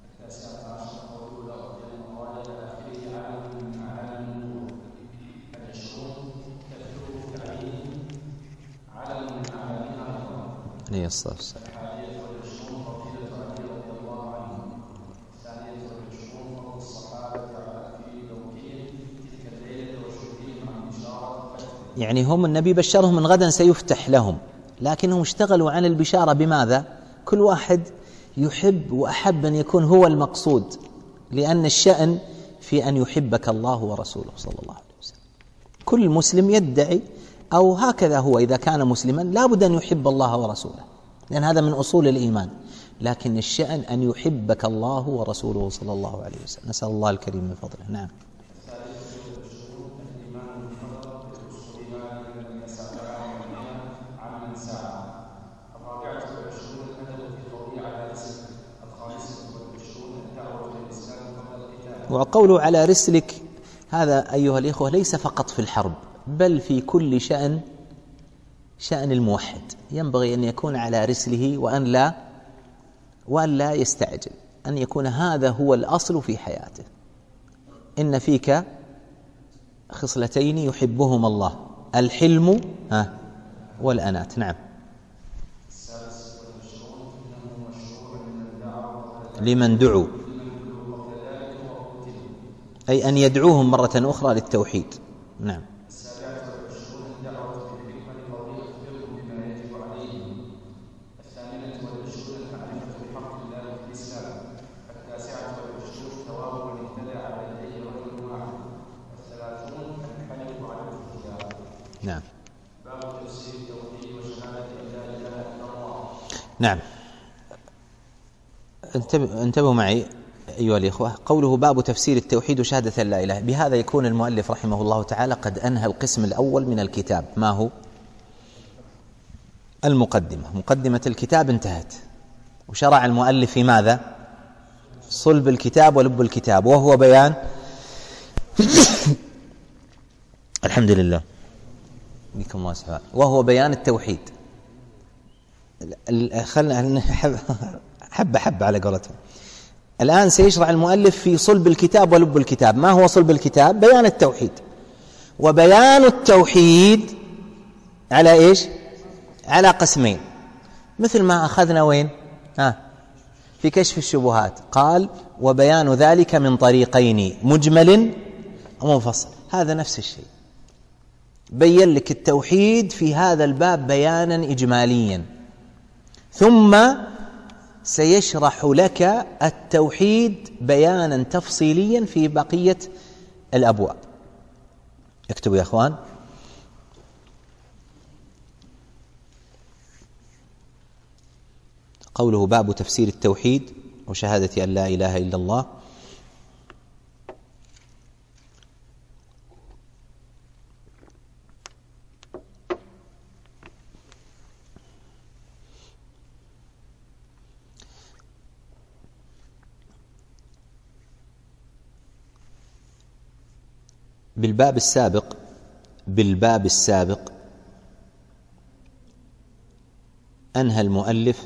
عليه الصلاة والسلام. يعني هم النبي بشرهم من غدا سيفتح لهم، لكنهم اشتغلوا عن البشارة بماذا؟ كل واحد يحب وأحب أن يكون هو المقصود، لأن الشأن في أن يحبك الله ورسوله صلى الله عليه وسلم. كل مسلم يدعي، أو هكذا هو إذا كان مسلما لا بد أن يحب الله ورسوله، لأن هذا من أصول الإيمان، لكن الشأن أن يحبك الله ورسوله صلى الله عليه وسلم. نسأل الله الكريم من فضله. نعم. وقوله على رسلك هذا أيها الإخوة ليس فقط في الحرب، بل في كل شأن، شأن الموحد ينبغي أن يكون على رسله، وأن لا وأن لا يستعجل، أن يكون هذا هو الأصل في حياته. إن فيك خصلتين يحبهما الله: الحلم ها والأنات. نعم. لمن دعوا، أي أن يدعوهم مرة أخرى للتوحيد. نعم. نعم. نعم. انتبهوا معي أيها الإخوة، قوله باب تفسير التوحيد وشهادة لا إله، بهذا يكون المؤلف رحمه الله تعالى قد أنهى القسم الأول من الكتاب. ما هو؟ المقدمة. مقدمة الكتاب انتهت، وشرع المؤلف في ماذا؟ صلب الكتاب ولب الكتاب، وهو بيان الحمد لله بكم الله سبحانه، وهو بيان التوحيد. خلنا حبة حبة على قولتهم. الآن سيشرع المؤلف في صلب الكتاب ولب الكتاب. ما هو صلب الكتاب؟ بيان التوحيد. وبيان التوحيد على إيش؟ على قسمين، مثل ما أخذنا وين؟ آه في كشف الشبهات، قال وبيان ذلك من طريقين: مجمل ومفصل. هذا نفس الشيء، بين لك التوحيد في هذا الباب بيانا إجماليا، ثم سيشرح لك التوحيد بيانا تفصيليا في بقية الأبواب. اكتبوا يا أخوان. قوله باب تفسير التوحيد وشهادة أن لا إله إلا الله. بالباب السابق بالباب السابق أنهى المؤلف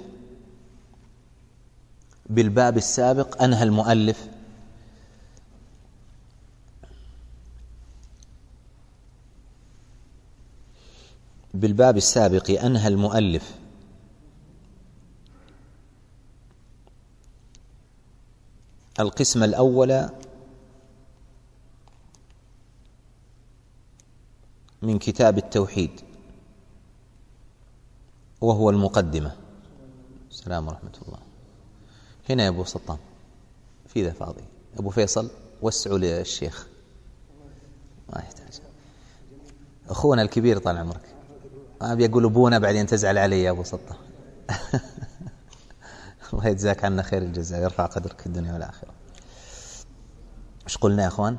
بالباب السابق أنهى المؤلف لا، بالباب السابق أنهى المؤلف القسم الأول من كتاب التوحيد وهو المقدمة. السلام ورحمة الله. هنا يا أبو سطام في ذا فاضي. أبو فيصل وسعوا للشيخ ما يحتاج. أخونا الكبير طال عمرك ما بيقول أبونا بعدين تزعل علي يا أبو سطام. الله يجزاك عنا خير الجزاء يرفع قدرك في الدنيا والآخرة. إيش قلنا يا أخوان؟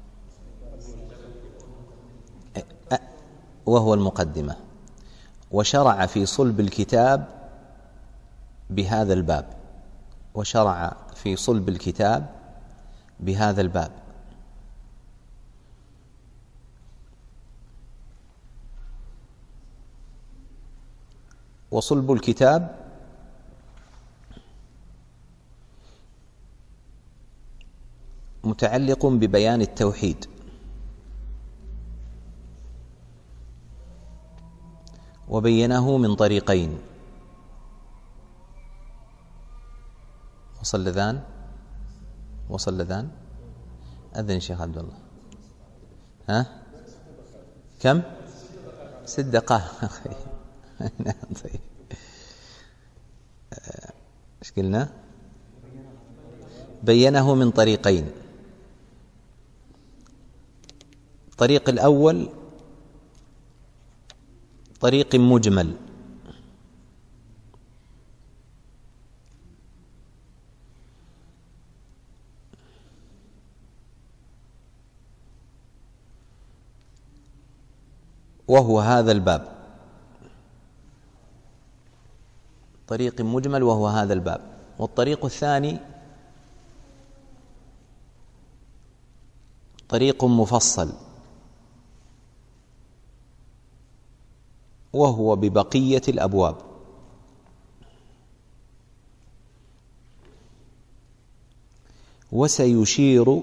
وهو المقدمة. وشرع في صلب الكتاب بهذا الباب وشرع في صلب الكتاب بهذا الباب وصلب الكتاب متعلق ببيان التوحيد، وبينه من طريقين. وصل لذان وصل لذان أذن شيخ عبد الله. ها كم؟ ست دقائق. طيب ايش قلنا؟ بينه من طريقين. الطريق الأول طريق مجمل، وهو هذا الباب. طريق مجمل وهو هذا الباب. والطريق الثاني طريق مفصل وهو ببقية الأبواب. وسيشير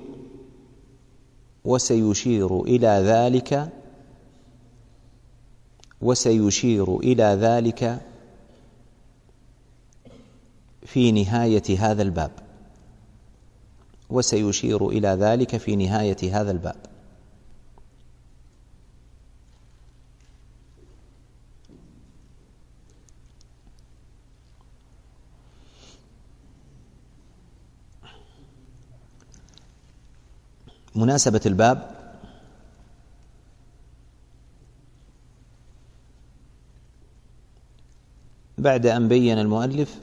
وسيشير إلى ذلك وسيشير إلى ذلك في نهاية هذا الباب وسيشير إلى ذلك في نهاية هذا الباب. مناسبة الباب بعد أن بين المؤلف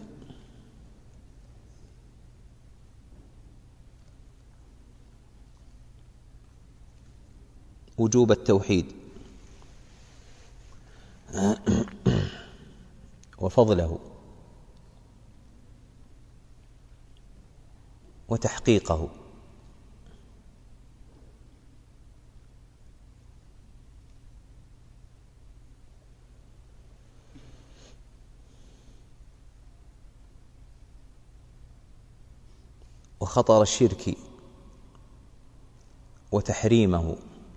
وجوب التوحيد وفضله وتحقيقه، وخطر الشرك وتحريمه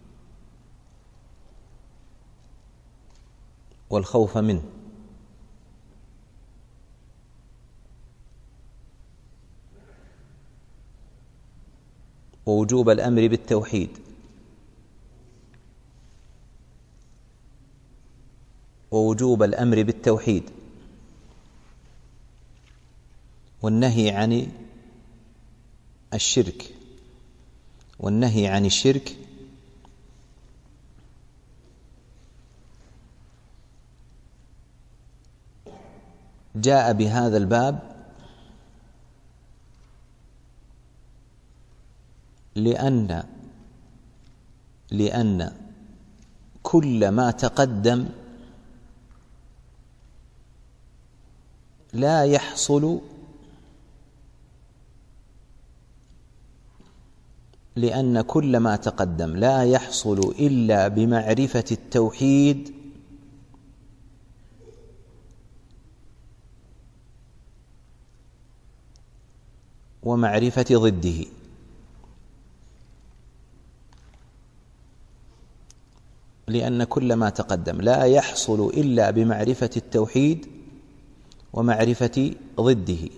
والخوف منه، ووجوب الأمر بالتوحيد ووجوب الأمر بالتوحيد والنهي عن الشرك والنهي عن الشرك جاء بهذا الباب لأن لأن كل ما تقدم لا يحصل لأن كل ما تقدم لا يحصل إلا بمعرفة التوحيد ومعرفة ضده. لأن كل ما تقدم لا يحصل إلا بمعرفة التوحيد ومعرفة ضده،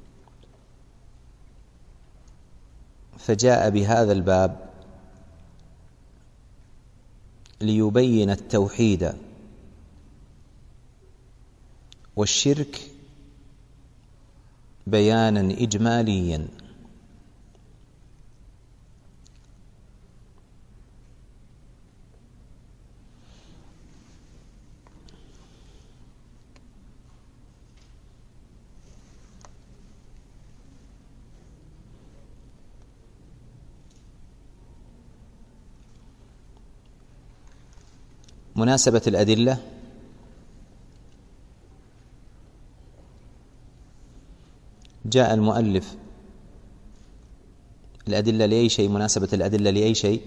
فجاء بهذا الباب ليبين التوحيد والشرك بيانا إجماليا. مناسبة الأدلة جاء المؤلف الأدلة لأي شيء؟ مناسبة الأدلة لأي شيء؟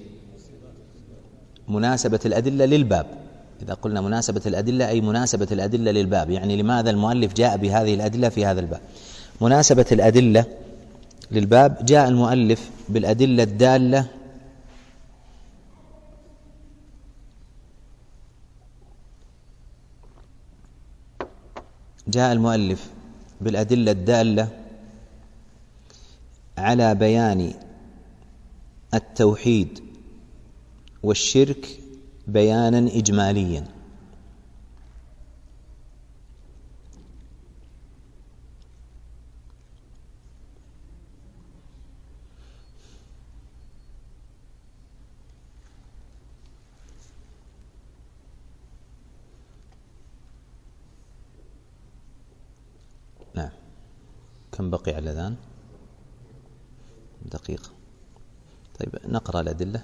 مناسبة الأدلة للباب. إذا قلنا مناسبة الأدلة أي مناسبة الأدلة للباب، يعني لماذا المؤلف جاء بهذه الأدلة في هذا الباب؟ مناسبة الأدلة للباب، جاء المؤلف بالأدلة الدالة جاء المؤلف بالأدلة الدالة على بيان التوحيد والشرك بيانا إجماليا. نعم. كم بقي على الأذان؟ دقيقة. طيب نقرأ الأدلة.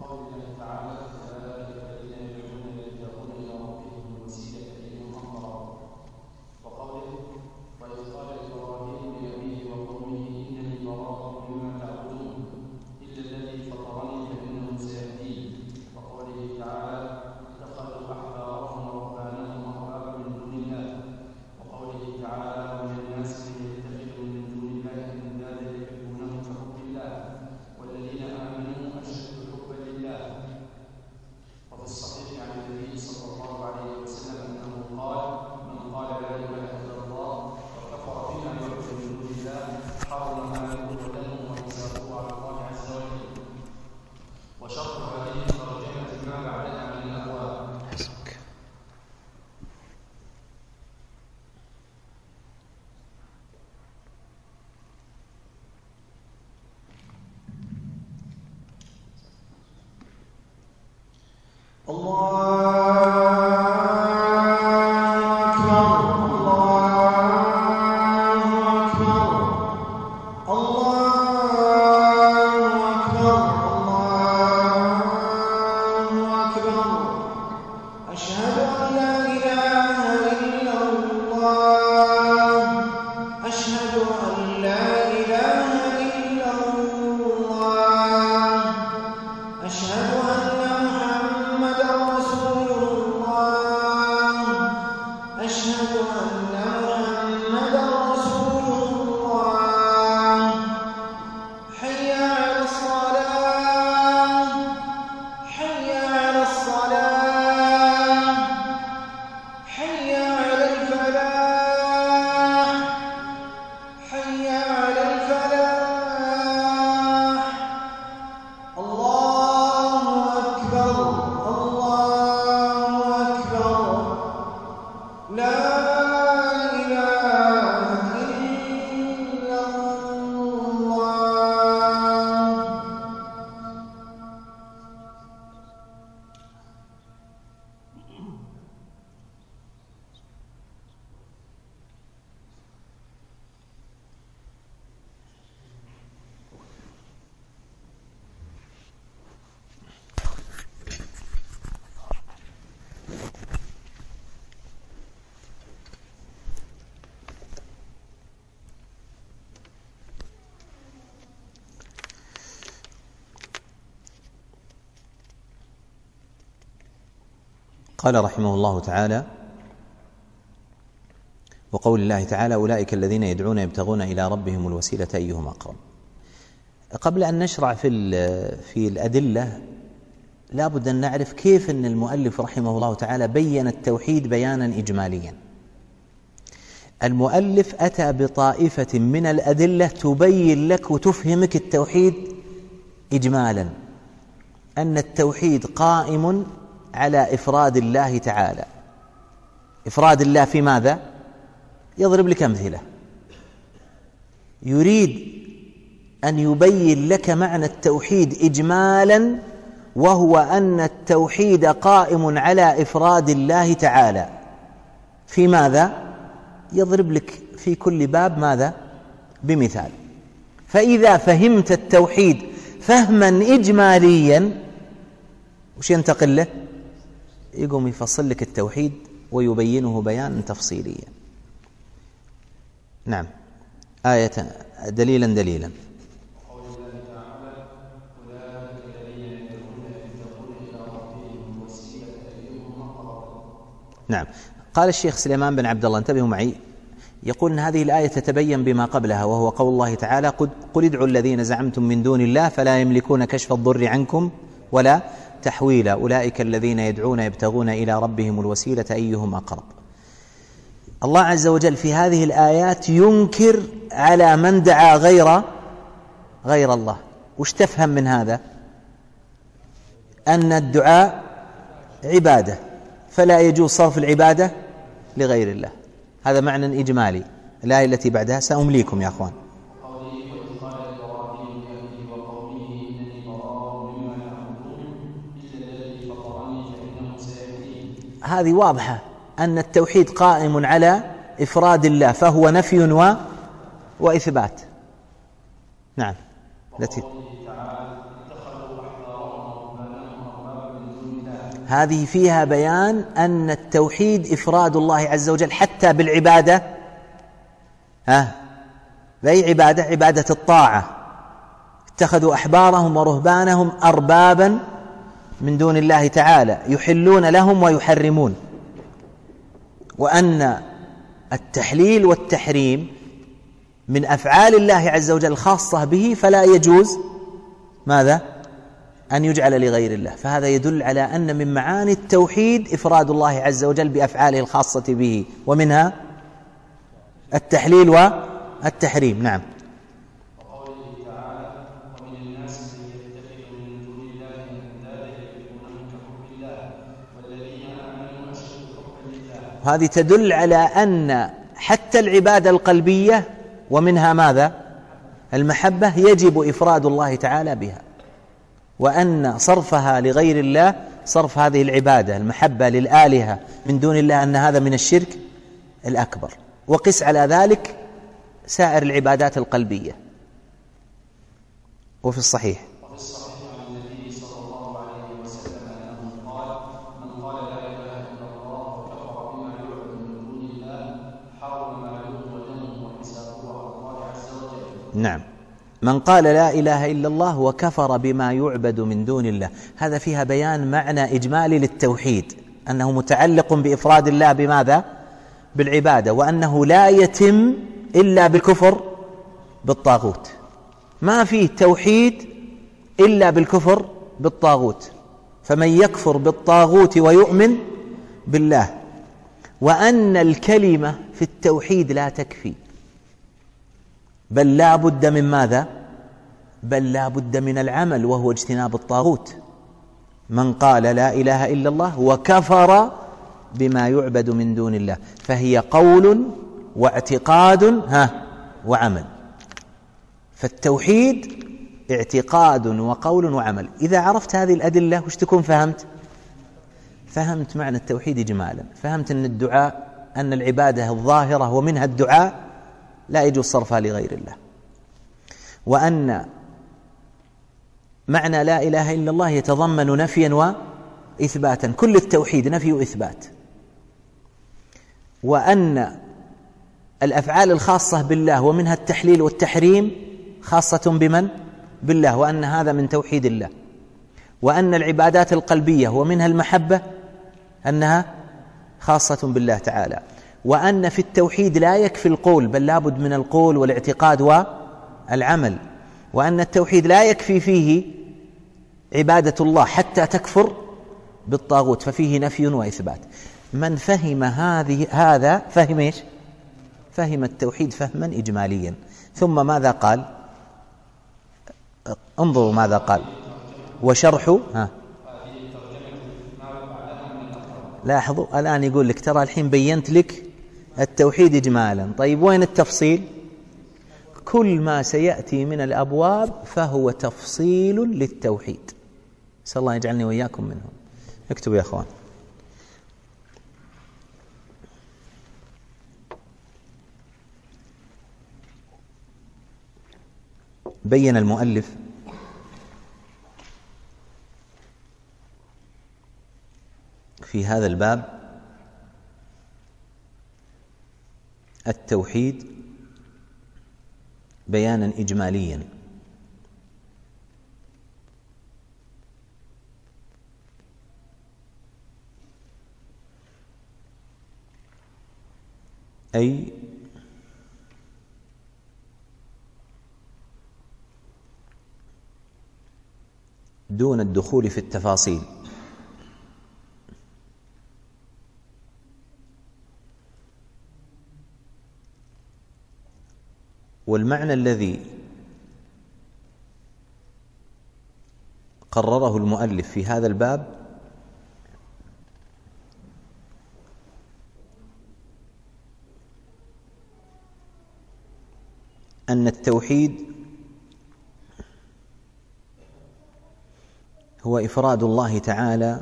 قال رحمه الله تعالى: وقول الله تعالى: أولئك الذين يدعون يبتغون إلى ربهم الوسيلة أيهم أقرب. قبل أن نشرع في في الأدلة لا بد أن نعرف كيف أن المؤلف رحمه الله تعالى بيّن التوحيد بيانا إجماليا. المؤلف أتى بطائفة من الأدلة تبين لك وتفهمك التوحيد إجمالا، أن التوحيد قائم على إفراد الله تعالى. إفراد الله في ماذا؟ يضرب لك أمثلة. يريد أن يبين لك معنى التوحيد إجمالا، وهو أن التوحيد قائم على إفراد الله تعالى في ماذا؟ يضرب لك في كل باب ماذا؟ بمثال. فإذا فهمت التوحيد فهما إجماليا وش ينتقل له؟ يقوم يفصل لك التوحيد ويبينه بيانا تفصيليا. نعم. آية دليلا دليلا. نعم. قال الشيخ سليمان بن عبد الله، انتبهوا معي، يقول أن هذه الآية تتبين بما قبلها، وهو قول الله تعالى: قل ادعوا الذين زعمتم من دون الله فلا يملكون كشف الضر عنكم ولا تحويلا أولئك الذين يدعون يبتغون إلى ربهم الوسيلة أيهم أقرب. الله عز وجل في هذه الآيات ينكر على من دعا غير غير الله. وش تفهم من هذا؟ أن الدعاء عبادة، فلا يجوز صرف العبادة لغير الله. هذا معنى إجمالي. الآية التي بعدها سأمليكم يا أخوان. هذه واضحة أن التوحيد قائم على إفراد الله، فهو نفي و... وإثبات. نعم. التي هذه فيها بيان أن التوحيد إفراد الله عز وجل حتى بالعبادة. ها بأي عبادة؟ عبادة الطاعة. اتخذوا أحبارهم ورهبانهم أربابا من دون الله تعالى يحلون لهم ويحرمون. وأن التحليل والتحريم من أفعال الله عز وجل خاصة به، فلا يجوز ماذا؟ أن يجعل لغير الله. فهذا يدل على أن من معاني التوحيد إفراد الله عز وجل بأفعاله الخاصة به، ومنها التحليل والتحريم. نعم. هذه تدل على أن حتى العبادة القلبية ومنها ماذا؟ المحبة، يجب إفراد الله تعالى بها، وأن صرفها لغير الله، صرف هذه العبادة المحبة للآلهة من دون الله، أن هذا من الشرك الأكبر. وقس على ذلك سائر العبادات القلبية. وفي الصحيح نعم، من قال لا إله إلا الله وكفر بما يعبد من دون الله. هذا فيها بيان معنى إجمالي للتوحيد، أنه متعلق بإفراد الله بماذا؟ بالعبادة، وأنه لا يتم إلا بالكفر بالطاغوت. ما فيه توحيد إلا بالكفر بالطاغوت. فمن يكفر بالطاغوت ويؤمن بالله. وأن الكلمة في التوحيد لا تكفي، بل لا بد من ماذا؟ بل لا بد من العمل، وهو اجتناب الطاغوت. من قال لا إله إلا الله وكفر بما يعبد من دون الله، فهي قول واعتقاد ها وعمل. فالتوحيد اعتقاد وقول وعمل. إذا عرفت هذه الأدلة وش تكون فهمت؟ فهمت معنى التوحيد إجمالا. فهمت أن الدعاء، أن العبادة الظاهرة ومنها الدعاء لا يجوز صرفها لغير الله، وأن معنى لا إله إلا الله يتضمن نفيا وإثباتا، كل التوحيد نفي وإثبات. وأن الأفعال الخاصة بالله ومنها التحليل والتحريم خاصة بمن؟ بالله، وأن هذا من توحيد الله. وأن العبادات القلبية ومنها المحبة أنها خاصة بالله تعالى. وأن في التوحيد لا يكفي القول، بل لابد من القول والاعتقاد والعمل. وأن التوحيد لا يكفي فيه عبادة الله حتى تكفر بالطاغوت، ففيه نفي وإثبات. من فهم هذه هذا فهم إيش؟ فهم التوحيد فهما إجماليا. ثم ماذا قال؟ انظروا ماذا قال: وشرح ها لاحظوا الآن يقول لك ترى الحين بينت لك التوحيد إجمالا. طيب وين التفصيل؟ كل ما سيأتي من الأبواب فهو تفصيل للتوحيد. نسأل الله يجعلني وإياكم منهم. اكتبوا يا أخوان. بين المؤلف في هذا الباب التوحيد بيانا إجماليا، أي دون الدخول في التفاصيل. والمعنى الذي قرره المؤلف في هذا الباب أن التوحيد هو إفراد الله تعالى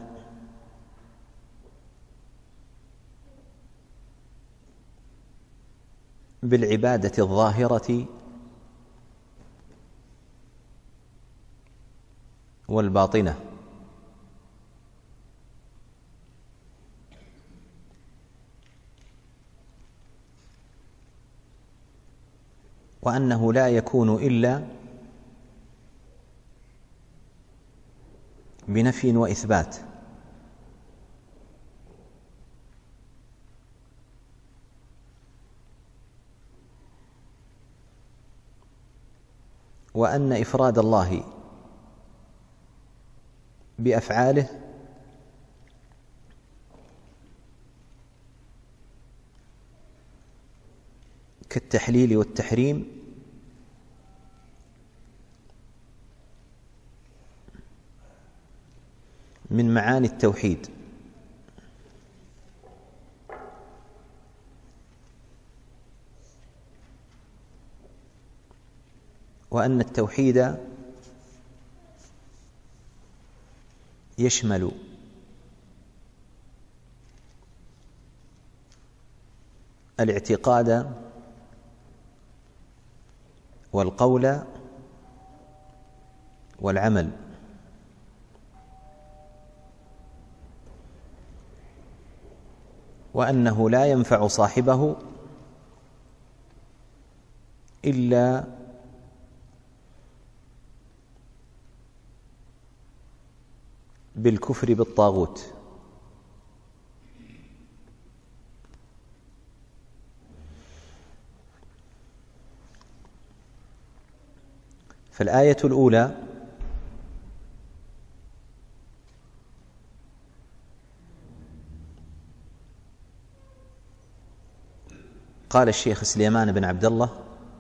بالعبادة الظاهرة والباطنة، وأنه لا يكون إلا بنفي وإثبات. وأن إفراد الله بأفعاله كالتحليل والتحريم من معاني التوحيد، وأن التوحيد يشمل الاعتقاد والقول والعمل، وأنه لا ينفع صاحبه إلا بالكفر بالطاغوت. فالآية الأولى قال الشيخ سليمان بن عبد الله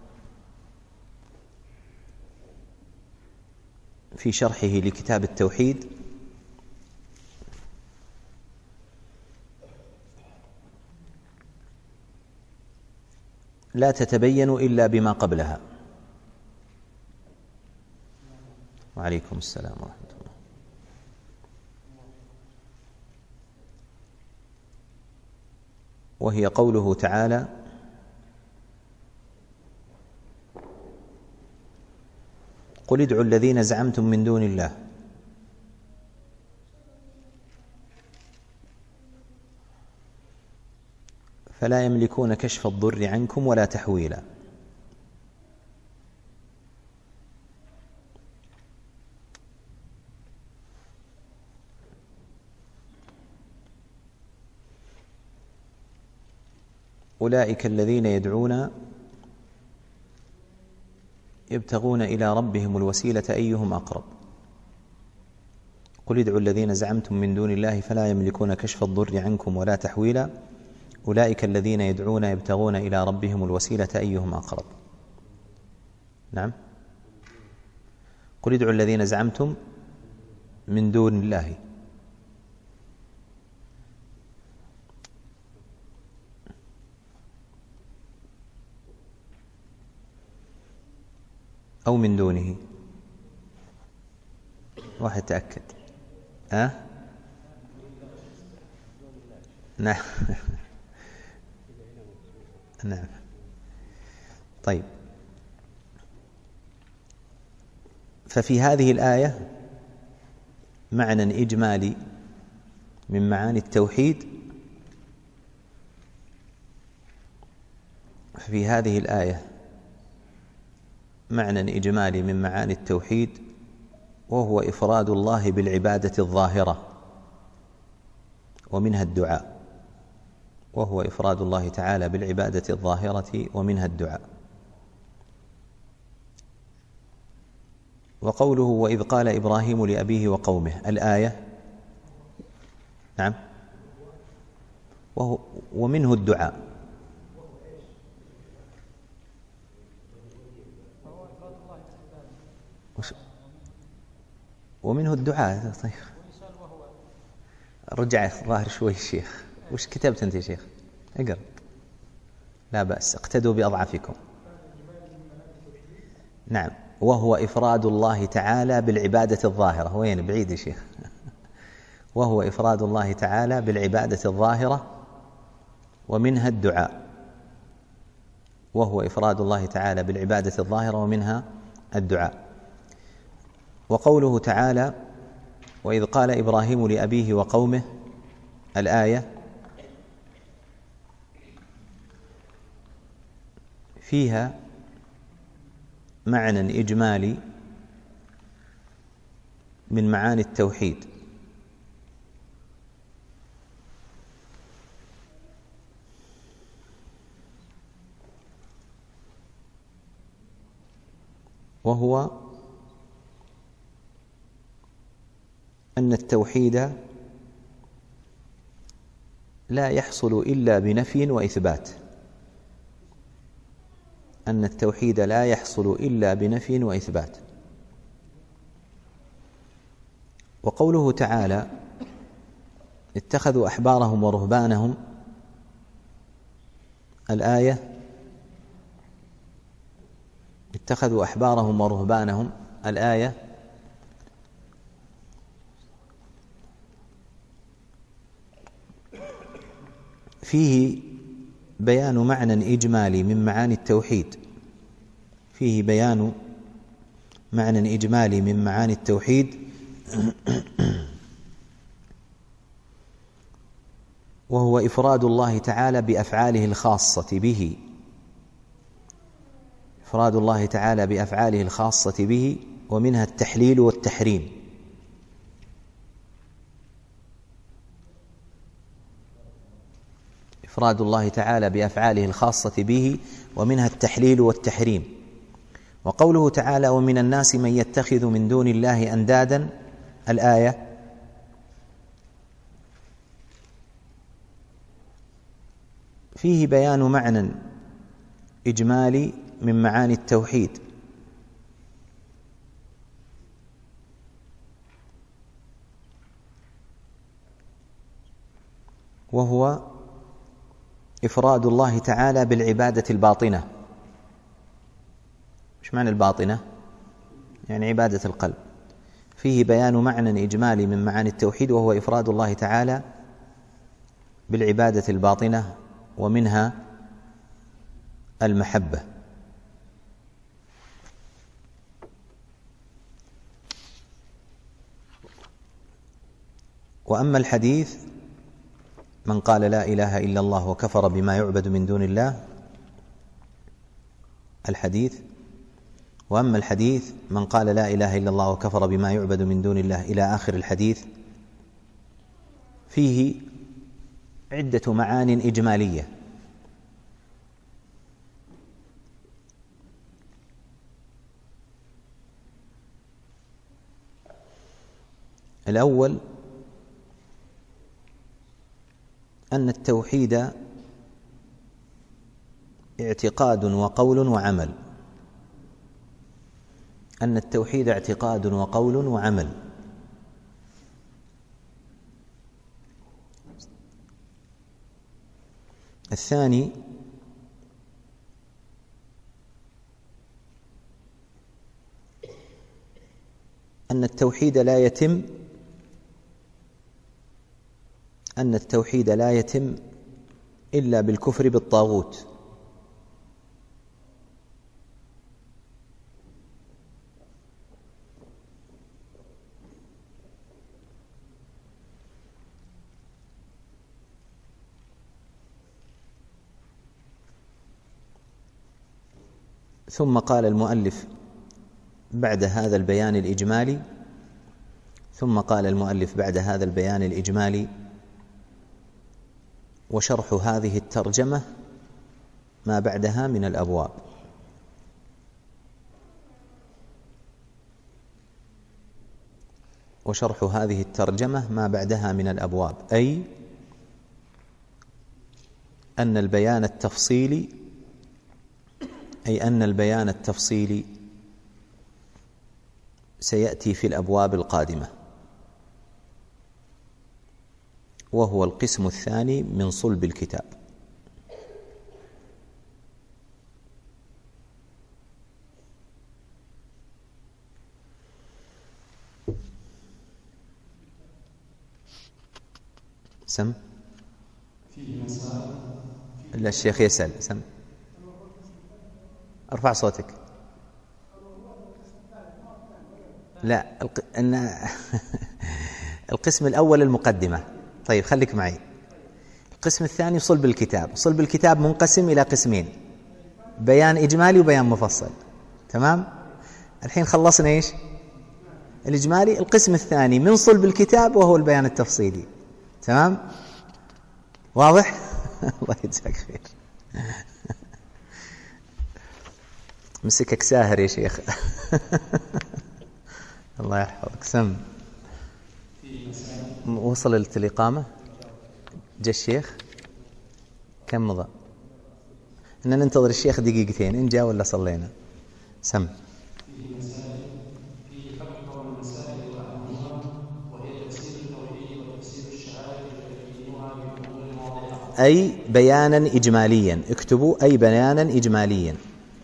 في شرحه لكتاب التوحيد: لا تتبين إلا بما قبلها. وعليكم السلام ورحمة الله. وهي قوله تعالى: قل ادعوا الذين زعمتم من دون الله فلا يملكون كشف الضر عنكم ولا تحويلا. أولئك الذين يدعون يبتغون إلى ربهم الوسيلة أيهم أقرب. قل ادعوا الذين زعمتم من دون الله فلا يملكون كشف الضر عنكم ولا تحويلا أولئك الذين يدعون يبتغون إلى ربهم الوسيلة أيهم أقرب. نعم، قل ادعوا الذين زعمتم من دون الله. أو من دونه، واحد تأكد. أه؟ نعم. نعم. طيب، ففي هذه الآية معنى إجمالي من معاني التوحيد في هذه الآية معنى إجمالي من معاني التوحيد وهو إفراد الله بالعبادة الظاهرة ومنها الدعاء، وهو إفراد الله تعالى بالعبادة الظاهرة ومنها الدعاء. وقوله وإذ قال إبراهيم لأبيه وقومه الآية، نعم، وهو ومنه الدعاء. ومنه الدعاء. طيب، رجع ظاهر شوي الشيخ. وش كتبت أنت يا شيخ؟ اقرأ. لا بأس، اقتدوا بأضعفكم. نعم، وهو إفراد الله تعالى بالعبادة الظاهرة. وين بعيد يا شيخ؟ وهو إفراد الله تعالى بالعبادة الظاهرة ومنها الدعاء. وهو إفراد الله تعالى بالعبادة الظاهرة ومنها الدعاء. وقوله تعالى وإذ قال إبراهيم لأبيه وقومه الآية فيها معنى إجمالي من معاني التوحيد، وهو أن التوحيد لا يحصل إلا بنفي وإثبات. أن التوحيد لا يحصل إلا بنفي وإثبات. وقوله تعالى اتخذوا أحبارهم ورهبانهم الآية اتخذوا أحبارهم ورهبانهم الآية فيه بيان معنى إجمالي من معاني التوحيد فيه بيان معنى إجمالي من معاني التوحيد وهو إفراد الله تعالى بأفعاله الخاصة به إفراد الله تعالى بأفعاله الخاصة به ومنها التحليل والتحريم. إفراد الله تعالى بأفعاله الخاصة به ومنها التحليل والتحريم. وقوله تعالى ومن الناس من يتخذ من دون الله أندادا الآية فيه بيان معنى إجمالي من معاني التوحيد وهو إفراد الله تعالى بالعبادة الباطنة. إيش معنى الباطنة؟ يعني عبادة القلب. فيه بيان معنى إجمالي من معاني التوحيد وهو إفراد الله تعالى بالعبادة الباطنة ومنها المحبة. وأما الحديث من قال لا إله إلا الله وكفر بما يعبد من دون الله الحديث وأما الحديث من قال لا إله إلا الله وكفر بما يعبد من دون الله إلى آخر الحديث فيه عدة معان إجمالية. الأول أن التوحيد اعتقاد وقول وعمل، أن التوحيد اعتقاد وقول وعمل. الثاني أن التوحيد لا يتم أن التوحيد لا يتم إلا بالكفر بالطاغوت. ثم قال المؤلف بعد هذا البيان الإجمالي ثم قال المؤلف بعد هذا البيان الإجمالي وشرح هذه الترجمة ما بعدها من الأبواب. وشرح هذه الترجمة ما بعدها من الأبواب، أي أن البيان التفصيلي أي أن البيان التفصيلي سيأتي في الأبواب القادمة، وهو القسم الثاني من صلب الكتاب. سم لا الشيخ يسأل. سم ارفع صوتك. لا الق... أن... القسم الأول المقدمة. طيب خليك معي. القسم الثاني صلب الكتاب. صلب الكتاب منقسم إلى قسمين، بيان إجمالي وبيان مفصل. تمام؟ الحين خلصنا إيش؟ الإجمالي. القسم الثاني من صلب الكتاب وهو البيان التفصيلي. تمام؟ واضح؟ الله يجزاك خير. مسكك ساهر يا شيخ. الله يحفظك. سم وصلت الإقامة؟ جاء الشيخ؟ كم مضى؟ إن ننتظر الشيخ دقيقتين، إن جاء ولا صلينا. سم أي بيانا إجماليا. اكتبوا أي بيانا إجماليا.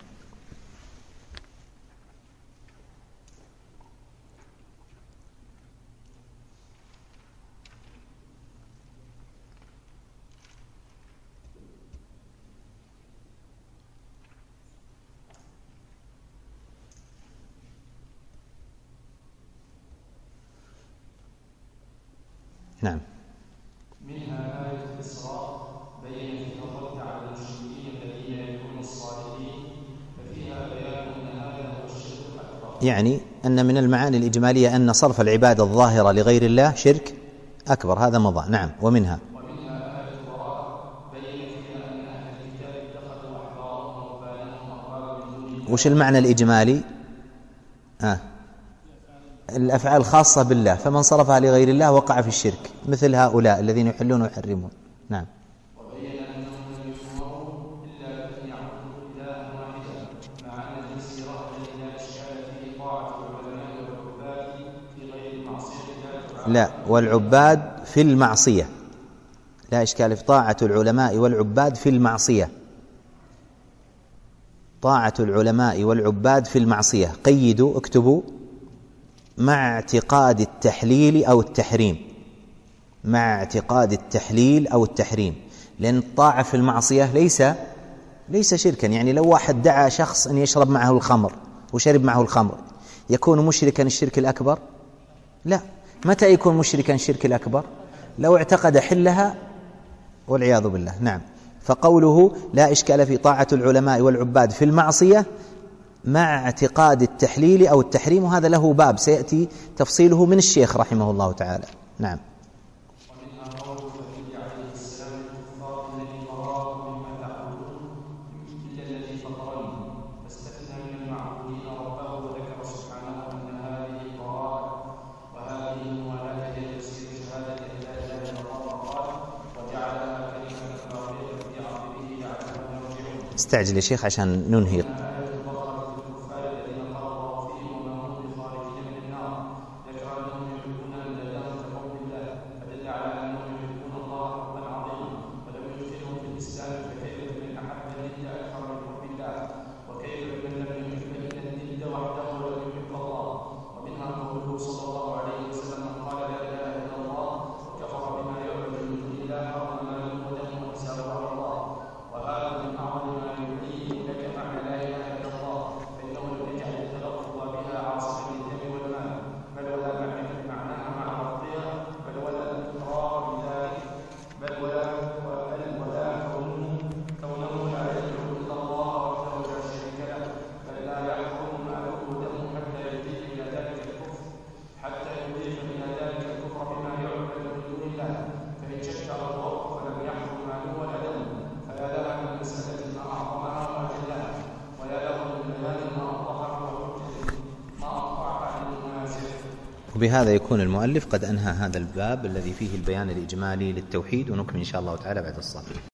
نعم. منها آية الإسراء بين فيها الرد على المشركين الذين يكونون الصالحين، ففيها بيان أن هذا هو الشرك الأكبر. يعني أن من المعاني الإجمالية أن صرف العبادة الظاهرة لغير الله شرك أكبر. هذا مضى. نعم. ومنها ومنها آية البراءة بين فيها أن أهل الكتاب اتخذوا أحبارهم ورهبانهم أربابا من دون الله. وش المعنى الإجمالي؟ آه. الأفعال الخاصة بالله، فمن صرفها لغير الله وقع في الشرك، مثل هؤلاء الذين يحلون ويحرمون. نعم. وبين أنهم لم يؤمروا إلا بأن يعبدوا إلها واحدا، مع أن الانصراف الذي لا إشكال فيه طاعة العلماء والعباد في غير معصية. لا، والعباد في المعصية. لا إشكال في طاعة العلماء والعباد في المعصية. طاعة العلماء والعباد في المعصية. قيدوا، اكتبوا مع اعتقاد التحليل أو التحريم. مع اعتقاد التحليل أو التحريم، لأن الطاعة في المعصية ليس ليس شركا. يعني لو واحد دعا شخص أن يشرب معه الخمر وشرب معه الخمر، يكون مشركا الشرك الأكبر؟ لا. متى يكون مشركا الشرك الأكبر؟ لو اعتقد حلها والعياذ بالله. نعم. فقوله لا إشكال في طاعة العلماء والعباد في المعصية مع اعتقاد التحليل أو التحريم، وهذا له باب سيأتي تفصيله من الشيخ رحمه الله تعالى. نعم. ومنها قوله النبي عليه السلام الكفار إنني براء مما تعبدون إلا الذي فطرني، فاستثنى من المعبودين ربه وذكر سبحانه أن هذه براءة وهذه موالاة استعجل يا شيخ عشان ننهي. وبهذا يكون المؤلف قد أنهى هذا الباب الذي فيه البيان الإجمالي للتوحيد، ونكمل إن شاء الله تعالى بعد الصلاة.